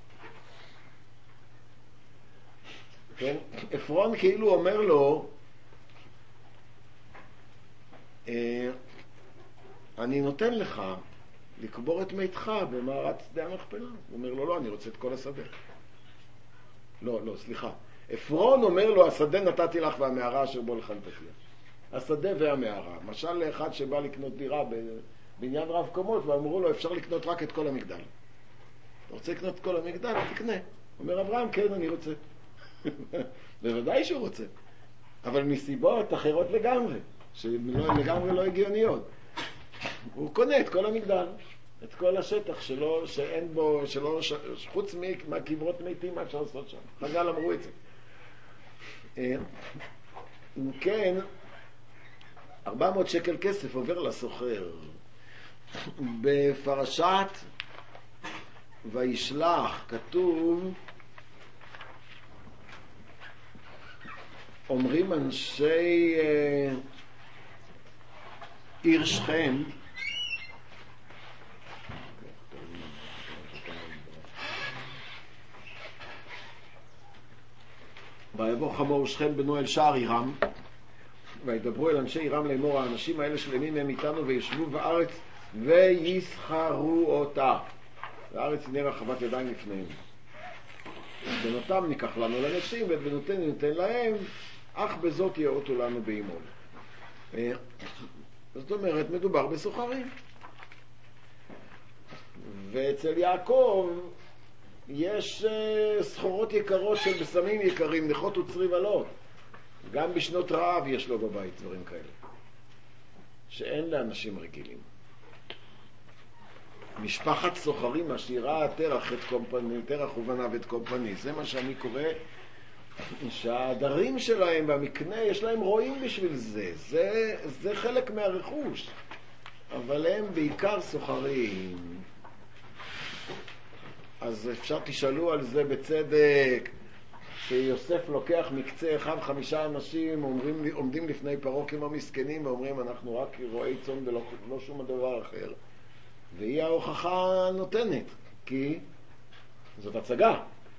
Speaker 1: כן? עפרון כאילו אומר לו, אה, אני נותן לך לקבור את מיתך במערת שדה המכפלה. הוא אומר לו, לא, אני רוצה את כל השדה. לא, לא, סליחה. עפרון אומר לו, השדה נתתי לך והמערה אשר בו לך נתתי. השדה והמערה. משל לאחד שבא לקנות דירה בעניין רב קומות, ואמרו לו, אפשר לקנות רק את כל המגדל. אתה רוצה לקנות את כל המגדל? תקנה. אומר אברהם, כן, אני רוצה. בוודאי שהוא רוצה. אבל מסיבות אחרות לגמרי, שלגמרי לא הגיוניות. הוא קונה את כל המגדל, את כל השטח שלו, שאין בו, שלא, חוץ מהקברות מתים, מה אפשר לעשות שם. חז"ל אמרו את זה. אם כן, ארבע מאות שקל כסף עובר לסוחר. בפרשת וישלח כתוב, אומרים אנשי אה, עיר שכם, ויבוא חמור שכם בנו אל שער עירם, וידברו אל אנשי עירם לאמור, האנשים האלה שלמים הם איתנו וישבו בארץ ויסחרו אותה. והארץ הנה רחבת ידיים לפניהם. את בנותם ניקח לנו לנשים, ואת בנותינו ניתן להם, אך בזאת יאותו לנו באימון. זאת אומרת, מדובר בסוחרים. ואצל יעקב יש סחורות יקרות של בשמים יקרים, נכות וצריבלות. גם בשנות רעב יש לו בבית דברים כאלה, שאין לאנשים רגילים. משפחת סוחרים עשירה, תרח את קומפני, תרח ובנה ואת קומפני. זה מה שאני קורא, שהעדרים שלהם במקנה יש להם רואים בשביל זה. זה, זה חלק מהרכוש, אבל הם בעיקר סוחרים. אז אפשר תשאלו על זה בצדק, שיוסף לוקח מקצה אחד חמישה אנשים, אומרים, עומדים לפני פרעה כמו מסכנים ואומרים אנחנו רק רועי צאן ולא לא שום דבר אחר. והיא ההוכחה נותנת, כי זאת הצגה.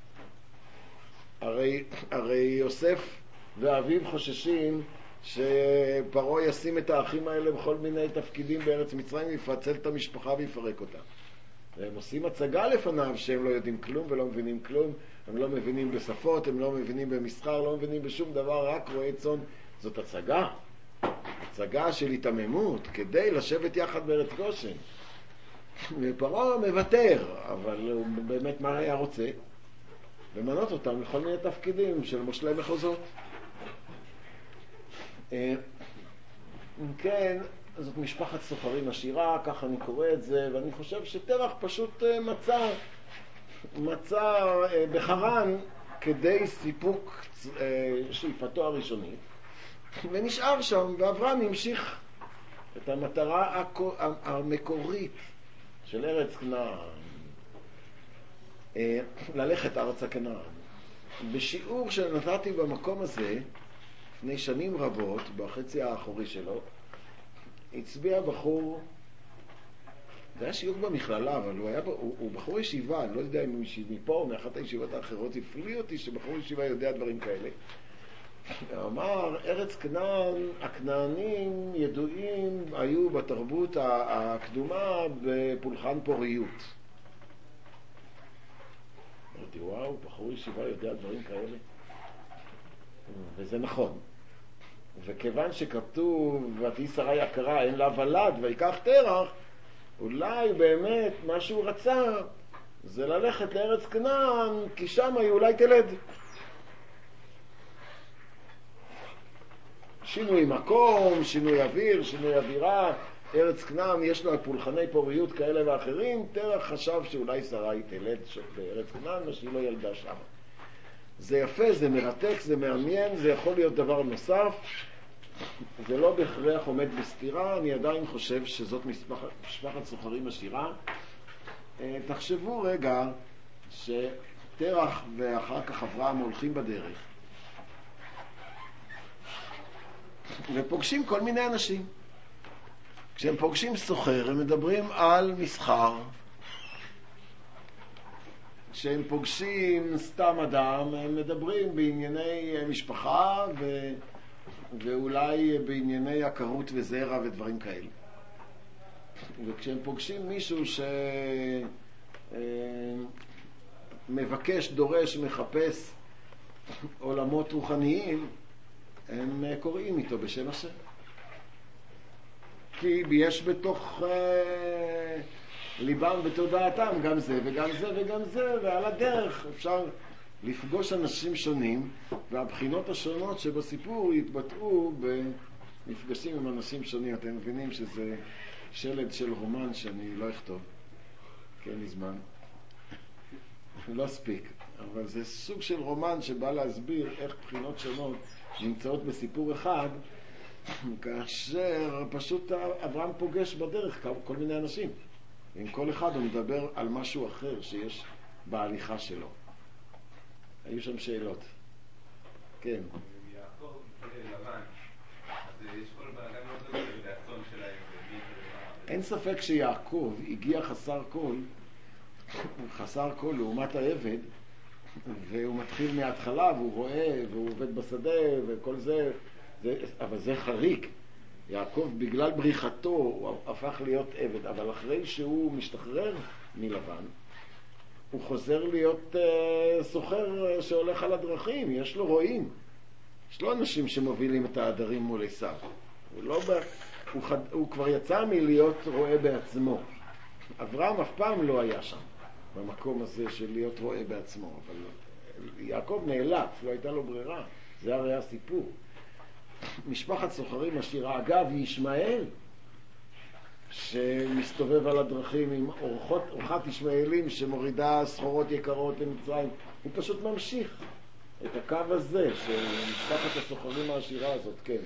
Speaker 1: הרי, הרי יוסף ואביו חוששים שפרעה ישים את האחים האלה בכל מיני תפקידים בארץ מצרים, יפצל את המשפחה ויפרק אותה. והם עושים הצגה לפניו שהם לא יודעים כלום ולא מבינים כלום, הם לא מבינים בשפות, הם לא מבינים במסחר, לא מבינים בשום דבר, רק רועי צאן. זאת הצגה, הצגה של התעממות, כדי לשבת יחד בארץ גושן. ופרעה מוותר, אבל הוא באמת מה היה רוצה? למנות אותם לכל מיני תפקידים של מושלי מחוזות. אם כן, זאת משפחת סוחרים עשירה, ככה אני קורא את זה, ואני חושב שתרח פשוט מצא, מצא בחרן כדי סיפוק שאיפתו הראשונית, ונשאר שם, ואברהם המשיך את המטרה המקורית של ארץ כנען, ללכת ארצה כנען. בשיעור שנתתי במקום הזה, לפני שנים רבות, בחצי האחורי שלו, הצביע בחור זה היה שיעור במכללה, אבל הוא היה, הוא, הוא בחור ישיבה, אני לא יודע אם הוא מפה או מאחת הישיבות האחרות, הפליא אותי שבחור ישיבה יודע דברים כאלה. הוא אמר, ארץ כנען, הכנענים ידועים היו בתרבות הקדומה בפולחן פוריות. אמרתי, וואו, בחור ישיבה יודע דברים כאלה. וזה נכון. וכיוון שכתוב, ותהי שרה יקרה, אין לה ולד, ויקח תרח, אולי באמת מה שהוא רצה זה ללכת לארץ כנען, כי שם היא אולי תלד. שינוי מקום, שינוי אוויר, שינוי אווירה, ארץ כנען יש לה פולחני פוריות כאלה ואחרים, תרח חשב שאולי שרה היא תלד בארץ כנען, מה שהיא לא ילדה שם. זה יפה, זה מרתק, זה מעניין, זה יכול להיות דבר נוסף, זה לא בהכרח עומד בסתירה, אני עדיין חושב שזאת משפחת, משפחת סוחרים עשירה. תחשבו רגע שתרח ואחר כך אברהם הולכים בדרך ופוגשים כל מיני אנשים. כשהם פוגשים סוחר הם מדברים על מסחר, כשהם פוגשים סתם אדם הם מדברים בענייני משפחה ו... ואולי בענייני הכרות וזרע ודברים כאלה. וכשהם פוגשים מישהו שמבקש, דורש, מחפש עולמות רוחניים, הם קוראים איתו בשם השם. כי יש בתוך ליבם בתודעתם גם זה וגם זה וגם זה, ועל הדרך אפשר לפגוש אנשים שונים, והבחינות השונות שבסיפור יתבטאו במפגשים עם אנשים שונים. אתם מבינים שזה שלד של רומן שאני לא אכתוב, כי אין לי זמן, לא ספיק, אבל זה סוג של רומן שבא להסביר איך בחינות שונות נמצאות בסיפור אחד, כאשר פשוט אברהם פוגש בדרך כל מיני אנשים, ועם כל אחד הוא מדבר על משהו אחר שיש בהליכה שלו. היו שם שאלות. כן.
Speaker 3: יעקב ולבן, אז יש כל בעיה מאוד גדול והצאן שלהם.
Speaker 1: אין ספק שיעקב הגיע חסר קול, חסר קול לעומת העבד, והוא מתחיל מההתחלה והוא רואה והוא עובד בשדה וכל זה, זה אבל זה חריג. יעקב בגלל בריחתו הוא הפך להיות עבד, אבל אחרי שהוא משתחרר מלבן, הוא חוזר להיות uh, סוחר שהולך על הדרכים, יש לו רועים, יש לו אנשים שמובילים את העדרים מול עשיו. הוא, לא ב... הוא, חד... הוא כבר יצא מלהיות רועה בעצמו. אברהם אף פעם לא היה שם, במקום הזה של להיות רועה בעצמו, אבל יעקב נאלץ, לא הייתה לו ברירה, זה הרי הסיפור. משפחת סוחרים עשירה, אגב, ישמעאל, שמסתובב על הדרכים עם אורחות, אורחת ישמעאלים שמורידה סחורות יקרות למצרים, הוא פשוט ממשיך את הקו הזה של משפחת הסוחרים העשירה הזאת, כן.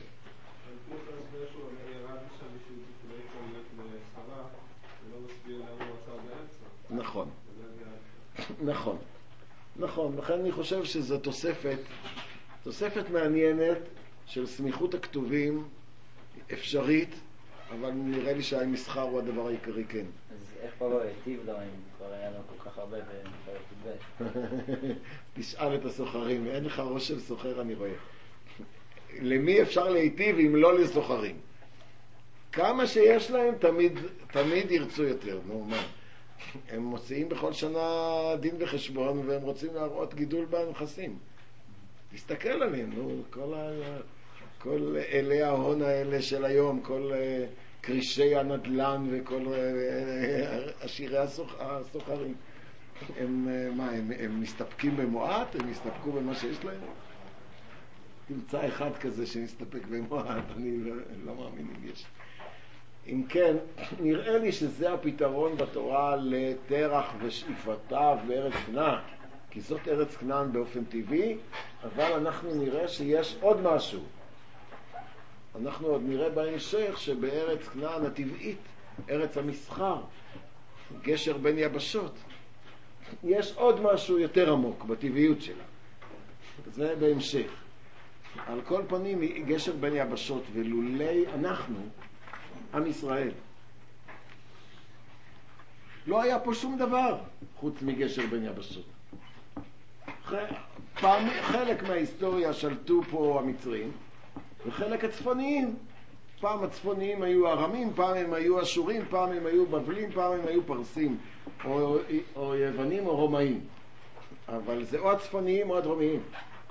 Speaker 1: נכון, נכון, נכון, לכן אני חושב שזו תוספת, תוספת מעניינת של סמיכות הכתובים, אפשרית, אבל נראה לי שהמסחר הוא הדבר העיקרי, כן.
Speaker 4: אז איך פה לא היטיב לו, אם כבר היה לו כל כך הרבה וכבר היטיב?
Speaker 1: תשאל את הסוחרים, אין לך ראש של סוחר, אני רואה. למי אפשר להיטיב אם לא לסוחרים? כמה שיש להם תמיד, תמיד ירצו יותר, נו מה? הם מוציאים בכל שנה דין וחשבון והם רוצים להראות גידול בנכסים. תסתכל עליהם, נו, כל ה... כל אלי ההון האלה של היום, כל uh, קרישי הנדלן וכל uh, עשירי הסוחרים, הם, uh, מה, הם, הם מסתפקים במועט? הם מסתפקו במה שיש להם? תמצא אחד כזה שמסתפק במועט, אני לא, לא מאמין אם יש. אם כן, נראה לי שזה הפתרון בתורה לתרח ושאיפתיו בארץ כנען, כי זאת ארץ כנען באופן טבעי, אבל אנחנו נראה שיש עוד משהו. אנחנו עוד נראה בהמשך שבארץ כנען הטבעית, ארץ המסחר, גשר בין יבשות, יש עוד משהו יותר עמוק בטבעיות שלה. זה בהמשך. על כל פנים, גשר בין יבשות, ולולי אנחנו, עם ישראל, לא היה פה שום דבר חוץ מגשר בין יבשות. פעם, חלק מההיסטוריה שלטו פה המצרים, וחלק הצפוניים. פעם הצפוניים היו ארמים, פעם הם היו אשורים, פעם הם היו בבלים, פעם הם היו פרסים, או, או יוונים או רומאים. אבל זה או הצפוניים או הדרומיים.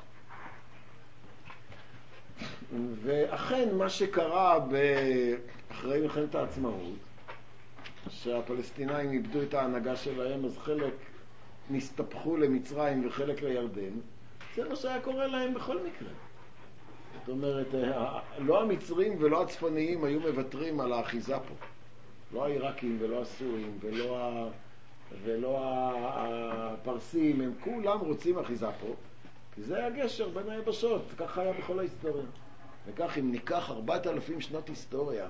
Speaker 1: ואכן מה שקרה אחרי מלחמת העצמאות, שהפלסטינאים איבדו את ההנהגה שלהם, אז חלק נסתפחו למצרים וחלק לירדן, זה מה שהיה קורה להם בכל מקרה. זאת אומרת, לא המצרים ולא הצפוניים היו מוותרים על האחיזה פה. לא העיראקים ולא הסורים ולא, ה... ולא הפרסים, הם כולם רוצים אחיזה פה, כי זה הגשר בין היבשות, כך היה בכל ההיסטוריה. וכך אם ניקח ארבעת אלפים שנות היסטוריה,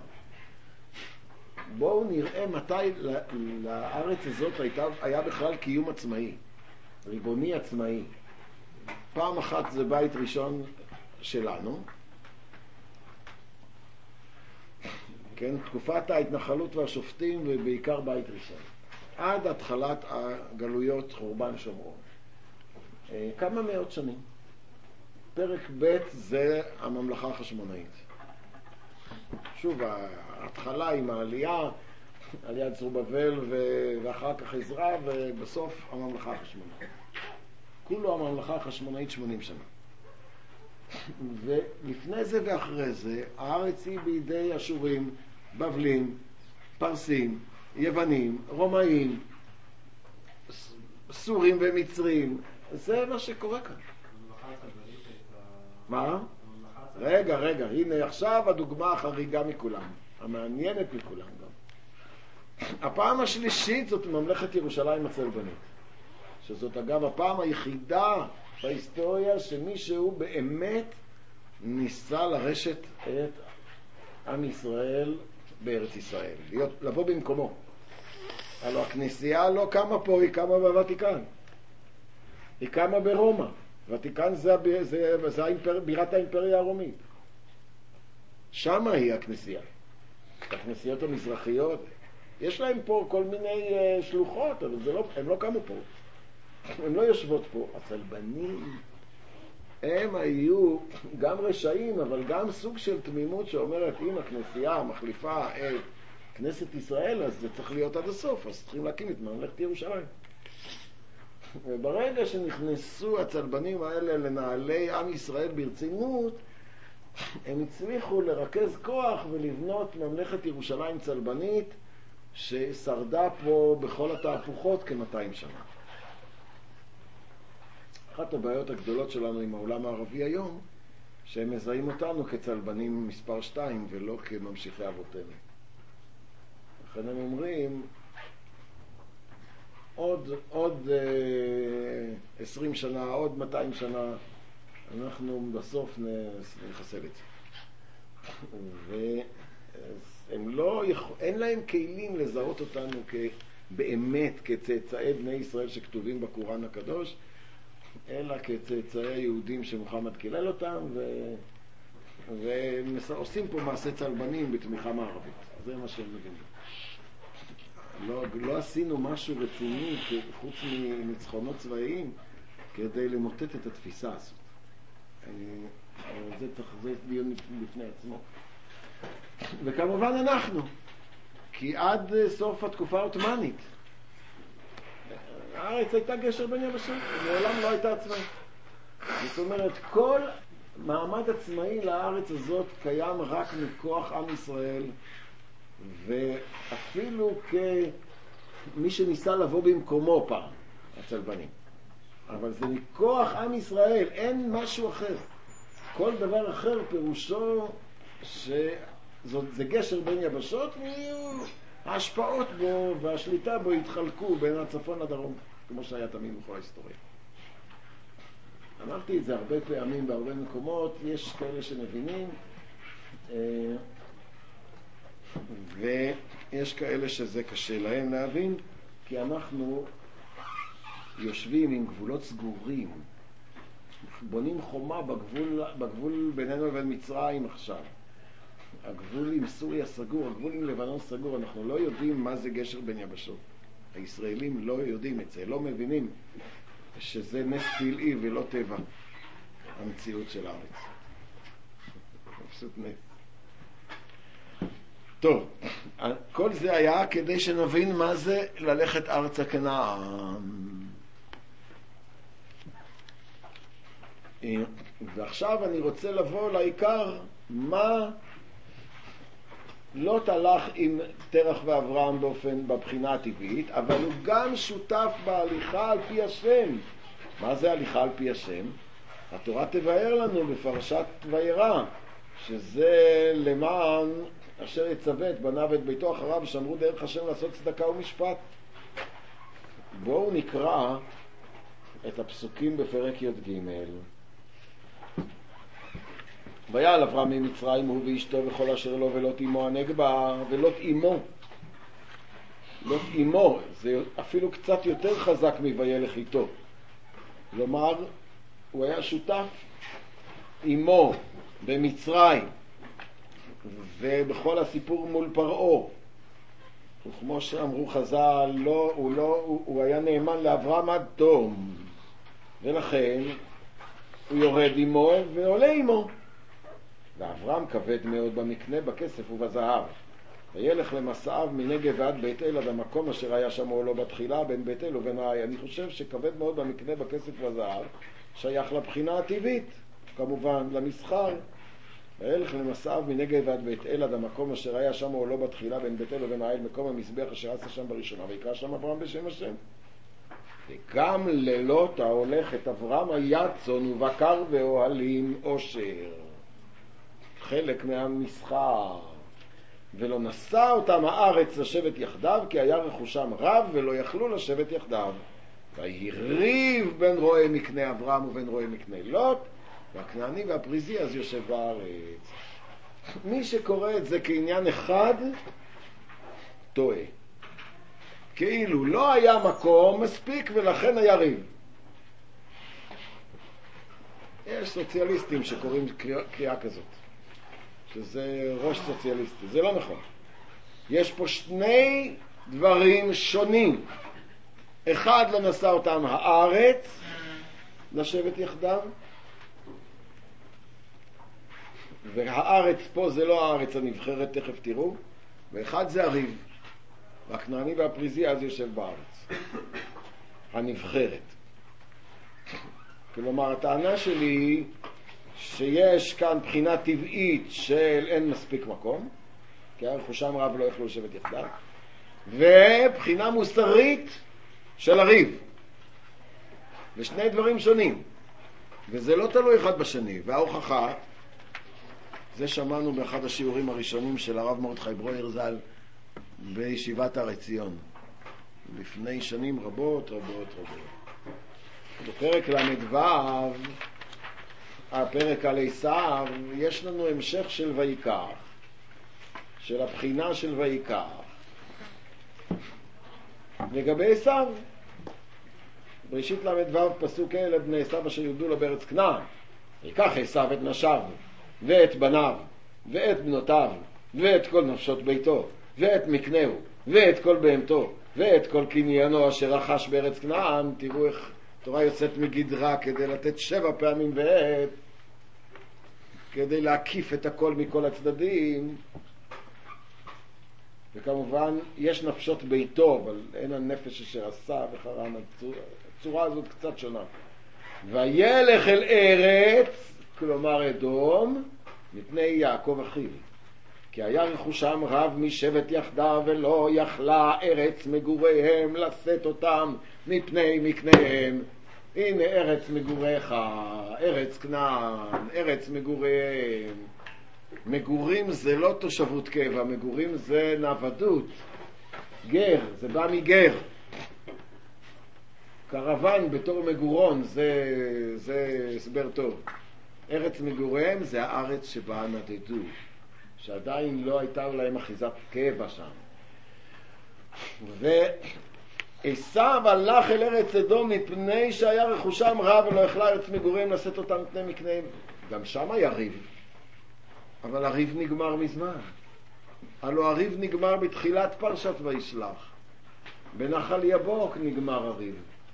Speaker 1: בואו נראה מתי לארץ הזאת הייתה, היה בכלל קיום עצמאי, ריבוני עצמאי. פעם אחת זה בית ראשון שלנו, כן, תקופת ההתנחלות והשופטים ובעיקר בית ראשון, עד התחלת הגלויות חורבן שומרון. כמה מאות שנים. פרק ב' זה הממלכה החשמונאית. שוב, ההתחלה עם העלייה, עליית זרובבל ואחר כך עזרא, ובסוף הממלכה החשמונאית. כולו הממלכה החשמונאית שמונים שנה. ולפני זה ואחרי זה, הארץ היא בידי אשורים, בבלים, פרסים, יוונים, רומאים, סורים ומצרים. זה מה שקורה כאן. מה? רגע, רגע, הנה עכשיו הדוגמה החריגה מכולם, המעניינת מכולם גם. הפעם השלישית זאת ממלכת ירושלים הצלבנית, שזאת אגב הפעם היחידה בהיסטוריה שמישהו באמת ניסה לרשת את עם ישראל בארץ ישראל, להיות, לבוא במקומו. הלוא הכנסייה לא קמה פה, היא קמה בוותיקן, היא קמה ברומא. ותיקן זה, זה, זה האימפר, בירת האימפריה הרומית. שמה היא הכנסייה. הכנסיות המזרחיות, יש להם פה כל מיני uh, שלוחות, אבל זה לא, הם לא קמו פה. הם לא יושבות פה. הצלבנים, הם היו גם רשעים, אבל גם סוג של תמימות שאומרת, אם הכנסייה מחליפה את כנסת ישראל, אז זה צריך להיות עד הסוף, אז צריכים להקים את ממלכת ירושלים. וברגע שנכנסו הצלבנים האלה לנעלי עם ישראל ברצינות, הם הצליחו לרכז כוח ולבנות ממלכת ירושלים צלבנית ששרדה פה בכל התהפוכות כ-מאתיים שנה. אחת הבעיות הגדולות שלנו עם העולם הערבי היום, שהם מזהים אותנו כצלבנים מספר שתיים ולא כממשיכי אבותינו. לכן הם אומרים, עוד, עוד עשרים שנה, עוד מאתיים שנה, אנחנו בסוף נחסל את זה. והם לא, אין להם כלים לזהות אותנו באמת כצאצאי בני ישראל שכתובים בקוראן הקדוש, אלא כצאצאי היהודים שמוחמד קילל אותם, ו... ועושים פה מעשה צלבנים בתמיכה מערבית. זה מה שהם מבינים. לא, לא עשינו משהו רציני חוץ מניצחונות צבאיים כדי למוטט את התפיסה הזאת. זה תחזית דיון בפני עצמו. וכמובן אנחנו, כי עד סוף התקופה העות'מאנית הארץ הייתה גשר בין יבשות, מעולם לא הייתה עצמאית. זאת אומרת, כל מעמד עצמאי לארץ הזאת קיים רק מכוח עם ישראל, ואפילו כמי שניסה לבוא במקומו פעם, הצלבנים. אבל זה מכוח עם ישראל, אין משהו אחר. כל דבר אחר פירושו שזה גשר בין יבשות, וההשפעות בו והשליטה בו יתחלקו בין הצפון לדרום, כמו שהיה תמיד בכל ההיסטוריה. אמרתי את זה הרבה פעמים בהרבה מקומות, יש כאלה שמבינים, ויש כאלה שזה קשה להם להבין, כי אנחנו יושבים עם גבולות סגורים, בונים חומה בגבול, בגבול בינינו לבין מצרים עכשיו. הגבול עם סוריה סגור, הגבול עם לבנון סגור, אנחנו לא יודעים מה זה גשר בין יבשות. הישראלים לא יודעים את זה, לא מבינים שזה נס פלאי ולא טבע, המציאות של הארץ. פשוט נס. טוב, כל זה היה כדי שנבין מה זה ללכת ארצה כנען. ועכשיו אני רוצה לבוא לעיקר, מה לוט הלך עם תרח ואברהם באופן, בבחינה הטבעית, אבל הוא גם שותף בהליכה על פי השם. מה זה הליכה על פי השם? התורה תבאר לנו בפרשת וירא, שזה למען אשר יצווה את בניו ואת ביתו אחריו ושמרו דרך השם לעשות צדקה ומשפט. בואו נקרא את הפסוקים בפרק י"ג. ויעל אברהם ממצרים הוא ואשתו וכל אשר לו ולוט אמו הנגבה. ולוט אמו, לוט אמו זה אפילו קצת יותר חזק מוילך איתו, כלומר הוא היה שותף אמו במצרים ובכל הסיפור מול פרעה, וכמו שאמרו חז"ל, לא, הוא, לא, הוא, הוא היה נאמן לאברהם עד תום, ולכן הוא יורד עמו ועולה עמו. ואברהם כבד מאוד במקנה, בכסף ובזהב, וילך למסעיו מנגב ועד בית אל עד המקום אשר היה שם או לא בתחילה בין בית אל ובין העי. אני חושב שכבד מאוד במקנה, בכסף ובזהב שייך לבחינה הטבעית, כמובן למסחר. וילך למסעיו מנגב ועד בית אל עד המקום אשר היה שם או לא בתחילה בין בית אל ובין העי, מקום המזבח אשר עשה שם בראשונה, ויקרא שם אברהם בשם השם. וגם ללוט ההולך את אברהם היה צאן ובקר ואוהלים עושר, חלק מהמסחר, ולא נשא אותם הארץ לשבת יחדיו, כי היה רכושם רב ולא יכלו לשבת יחדיו. והריב בין רועי מקנה אברהם ובין רועי מקנה לוט, והכנעני והפריזי אז יושב בארץ. מי שקורא את זה כעניין אחד טועה, כאילו לא היה מקום מספיק ולכן היה ריב. יש סוציאליסטים שקוראים קריאה, קריאה כזאת, שזה ראש סוציאליסטי. זה לא נכון. יש פה שני דברים שונים. אחד, לא נשא אותם הארץ לשבת יחדיו, והארץ פה זה לא הארץ הנבחרת, תכף תראו. ואחד זה הריב, והכנעני והפריזי אז יושב בארץ הנבחרת. כלומר, הטענה שלי היא שיש כאן בחינה טבעית של אין מספיק מקום, כי הרכושם רב לא יכלו לשבת יחדיו, ובחינה מוסרית של הריב. ושני דברים שונים, וזה לא תלוי אחד בשני. וההוכחה, זה שמענו באחד השיעורים הראשונים של הרב מרדכי ברויר ז"ל בישיבת הר עציון לפני שנים רבות רבות רבות. בפרק למ"ו, הפרק על עשיו, יש לנו המשך של ויקח, של הבחינה של ויקח. לגבי עשיו, בראשית למ"ו פסוק ה' לבני עשיו אשר יולדו לו בארץ כנען, ויקח עשיו את נשיו ואת בניו ואת בנותיו ואת כל נפשות ביתו ואת מקנהו ואת כל בהמתו ואת כל קניינו אשר רכש בארץ כנען. תראו איך התורה יוצאת מגדרה כדי לתת שבע פעמים ואת, כדי להקיף את הכל מכל הצדדים. וכמובן יש נפשות ביתו, אבל אין הנפש אשר עשה וחרן. הצורה הזאת קצת שונה. וילך אל ארץ, כלומר אדום, מפני יעקב אחיו, כי היה רכושם רב משבט יחדיו, ולא יכלה ארץ מגוריהם לשאת אותם מפני מקניהם. הנה ארץ מגוריך, ארץ כנען, ארץ מגוריהם. מגורים זה לא תושבות קבע, מגורים זה נוודות, גר, זה בא מגר. קרוון בתור מגורון, זה, זה הסבר טוב. ארץ מגוריהם זה הארץ שבה נדדו, שעדיין לא הייתה להם אחיזת קבע שם. ועשיו הלך אל ארץ אדום מפני שהיה רכושם רב ולא יכלה ארץ מגוריהם לשאת אותם מפני מקניהם. גם שם היה ריב, אבל הריב נגמר מזמן. הלוא הריב נגמר בתחילת פרשת וישלח. בנחל יבוק נגמר הריב.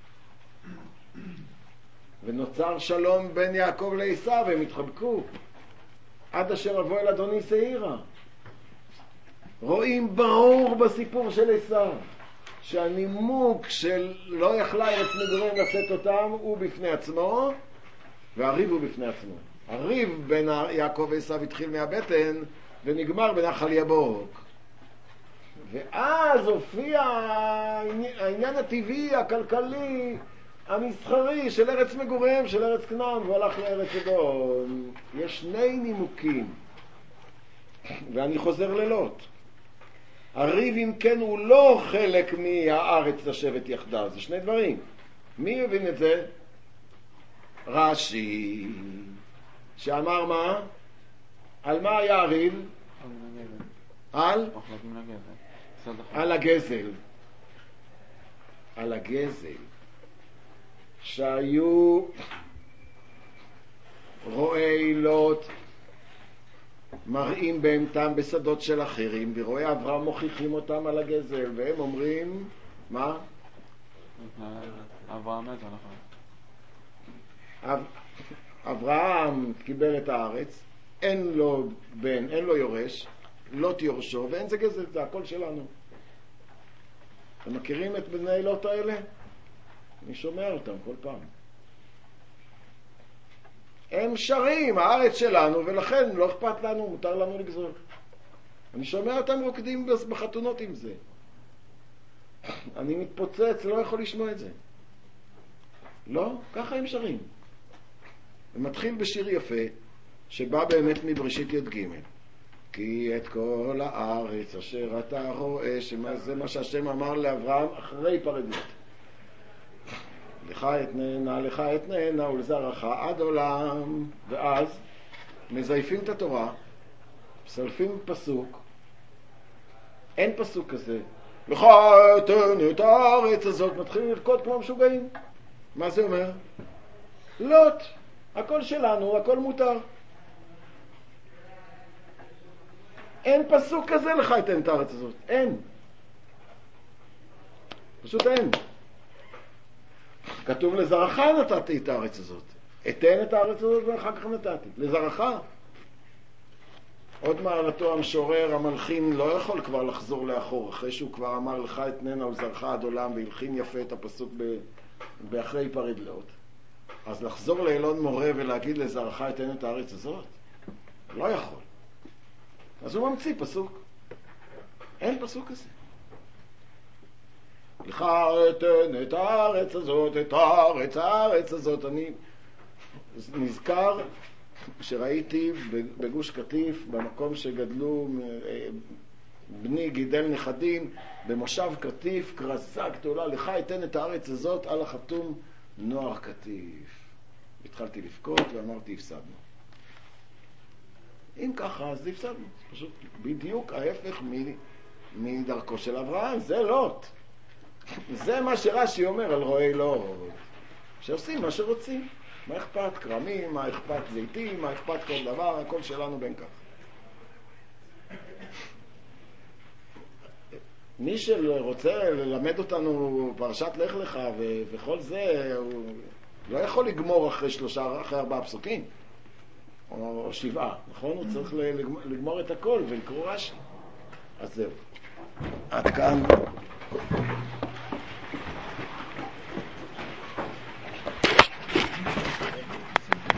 Speaker 1: ונוצר שלום בין יעקב לעשיו, הם התחבקו. עד אשר אבוא אל אדוני שעירה. רואים ברור בסיפור של עשיו, שהנימוק של לא יכלה ארץ מגוריהם לשאת אותם הוא בפני עצמו, והריב הוא בפני עצמו. הריב בין יעקב ועשיו התחיל מהבטן, ונגמר בנחל יבוק. ואז הופיע העניין הטבעי, הכלכלי, המסחרי של ארץ מגוריהם, של ארץ כנען, והוא הלך לארץ אדום. יש שני נימוקים, ואני חוזר ללוט. הריב אם כן הוא לא חלק מהארץ לשבת יחדיו, זה שני דברים. מי הבין את זה? רש"י, שאמר מה? על מה היה הריב? על? על הגזל. על הגזל. שהיו רואי לוט מראים בהמתם בשדות של אחרים, ורואי אברהם מוכיחים אותם על הגזל, והם אומרים, מה?
Speaker 5: אברהם מת, נכון.
Speaker 1: אברהם קיבל את הארץ, אין לו בן, אין לו יורש, לוט יורשו, ואין זה גזל, זה הכל שלנו. אתם מכירים את בני לוט האלה? אני שומע אותם כל פעם. הם שרים, הארץ שלנו, ולכן לא אכפת לנו, מותר לנו לגזול. אני שומע אותם רוקדים בחתונות עם זה. אני מתפוצץ, לא יכול לשמוע את זה. לא, ככה הם שרים. ומתחיל בשיר יפה, שבא באמת מבראשית י"ג. כי את כל הארץ אשר אתה רואה, שזה מה שהשם אמר לאברהם אחרי פרדות. לך אתננה, לך אתננה ולזרעך עד עולם. ואז מזייפים את התורה, מסלפים פסוק, אין פסוק כזה. לך אתן את הארץ הזאת, מתחילים לרקוד כמו משוגעים. מה זה אומר? לוט, הכל שלנו, הכל מותר. אין פסוק כזה לך אתן את הארץ הזאת, אין. פשוט אין. כתוב לזרעך נתתי את הארץ הזאת. אתן את הארץ הזאת ואחר כך נתתי. לזרעך. עוד מעלתו המשורר המלחין לא יכול כבר לחזור לאחור, אחרי שהוא כבר אמר לך אתננה ולזרעך עד עולם, והלחין יפה את הפסוק באחרי פרד לאות. אז לחזור לאלון מורה ולהגיד לזרעך אתן את הארץ הזאת? לא יכול. אז הוא ממציא פסוק. אין פסוק כזה. לך אתן את הארץ הזאת, את הארץ, הארץ הזאת. אני נזכר שראיתי בגוש קטיף, במקום שגדלו בני גידל נכדים, במושב קטיף, קרסה גדולה, לך אתן את הארץ הזאת, על החתום נוער קטיף. התחלתי לבכות ואמרתי, הפסדנו. אם ככה, אז הפסדנו. פשוט בדיוק ההפך מדרכו של אברהם, זה לוט. זה מה שרש"י אומר על רואי לוט. שעושים מה שרוצים. מה אכפת? קרמים, מה אכפת זיתים, מה אכפת כל דבר, הכל שלנו בין כך. מי שרוצה ללמד אותנו פרשת לך לך ו- וכל זה, הוא לא יכול לגמור אחרי שלושה, אחרי ארבעה פסוקים. או שבעה, נכון? הוא צריך לגמור את הכל ולקרוא רש"י. אז זהו. עד כאן.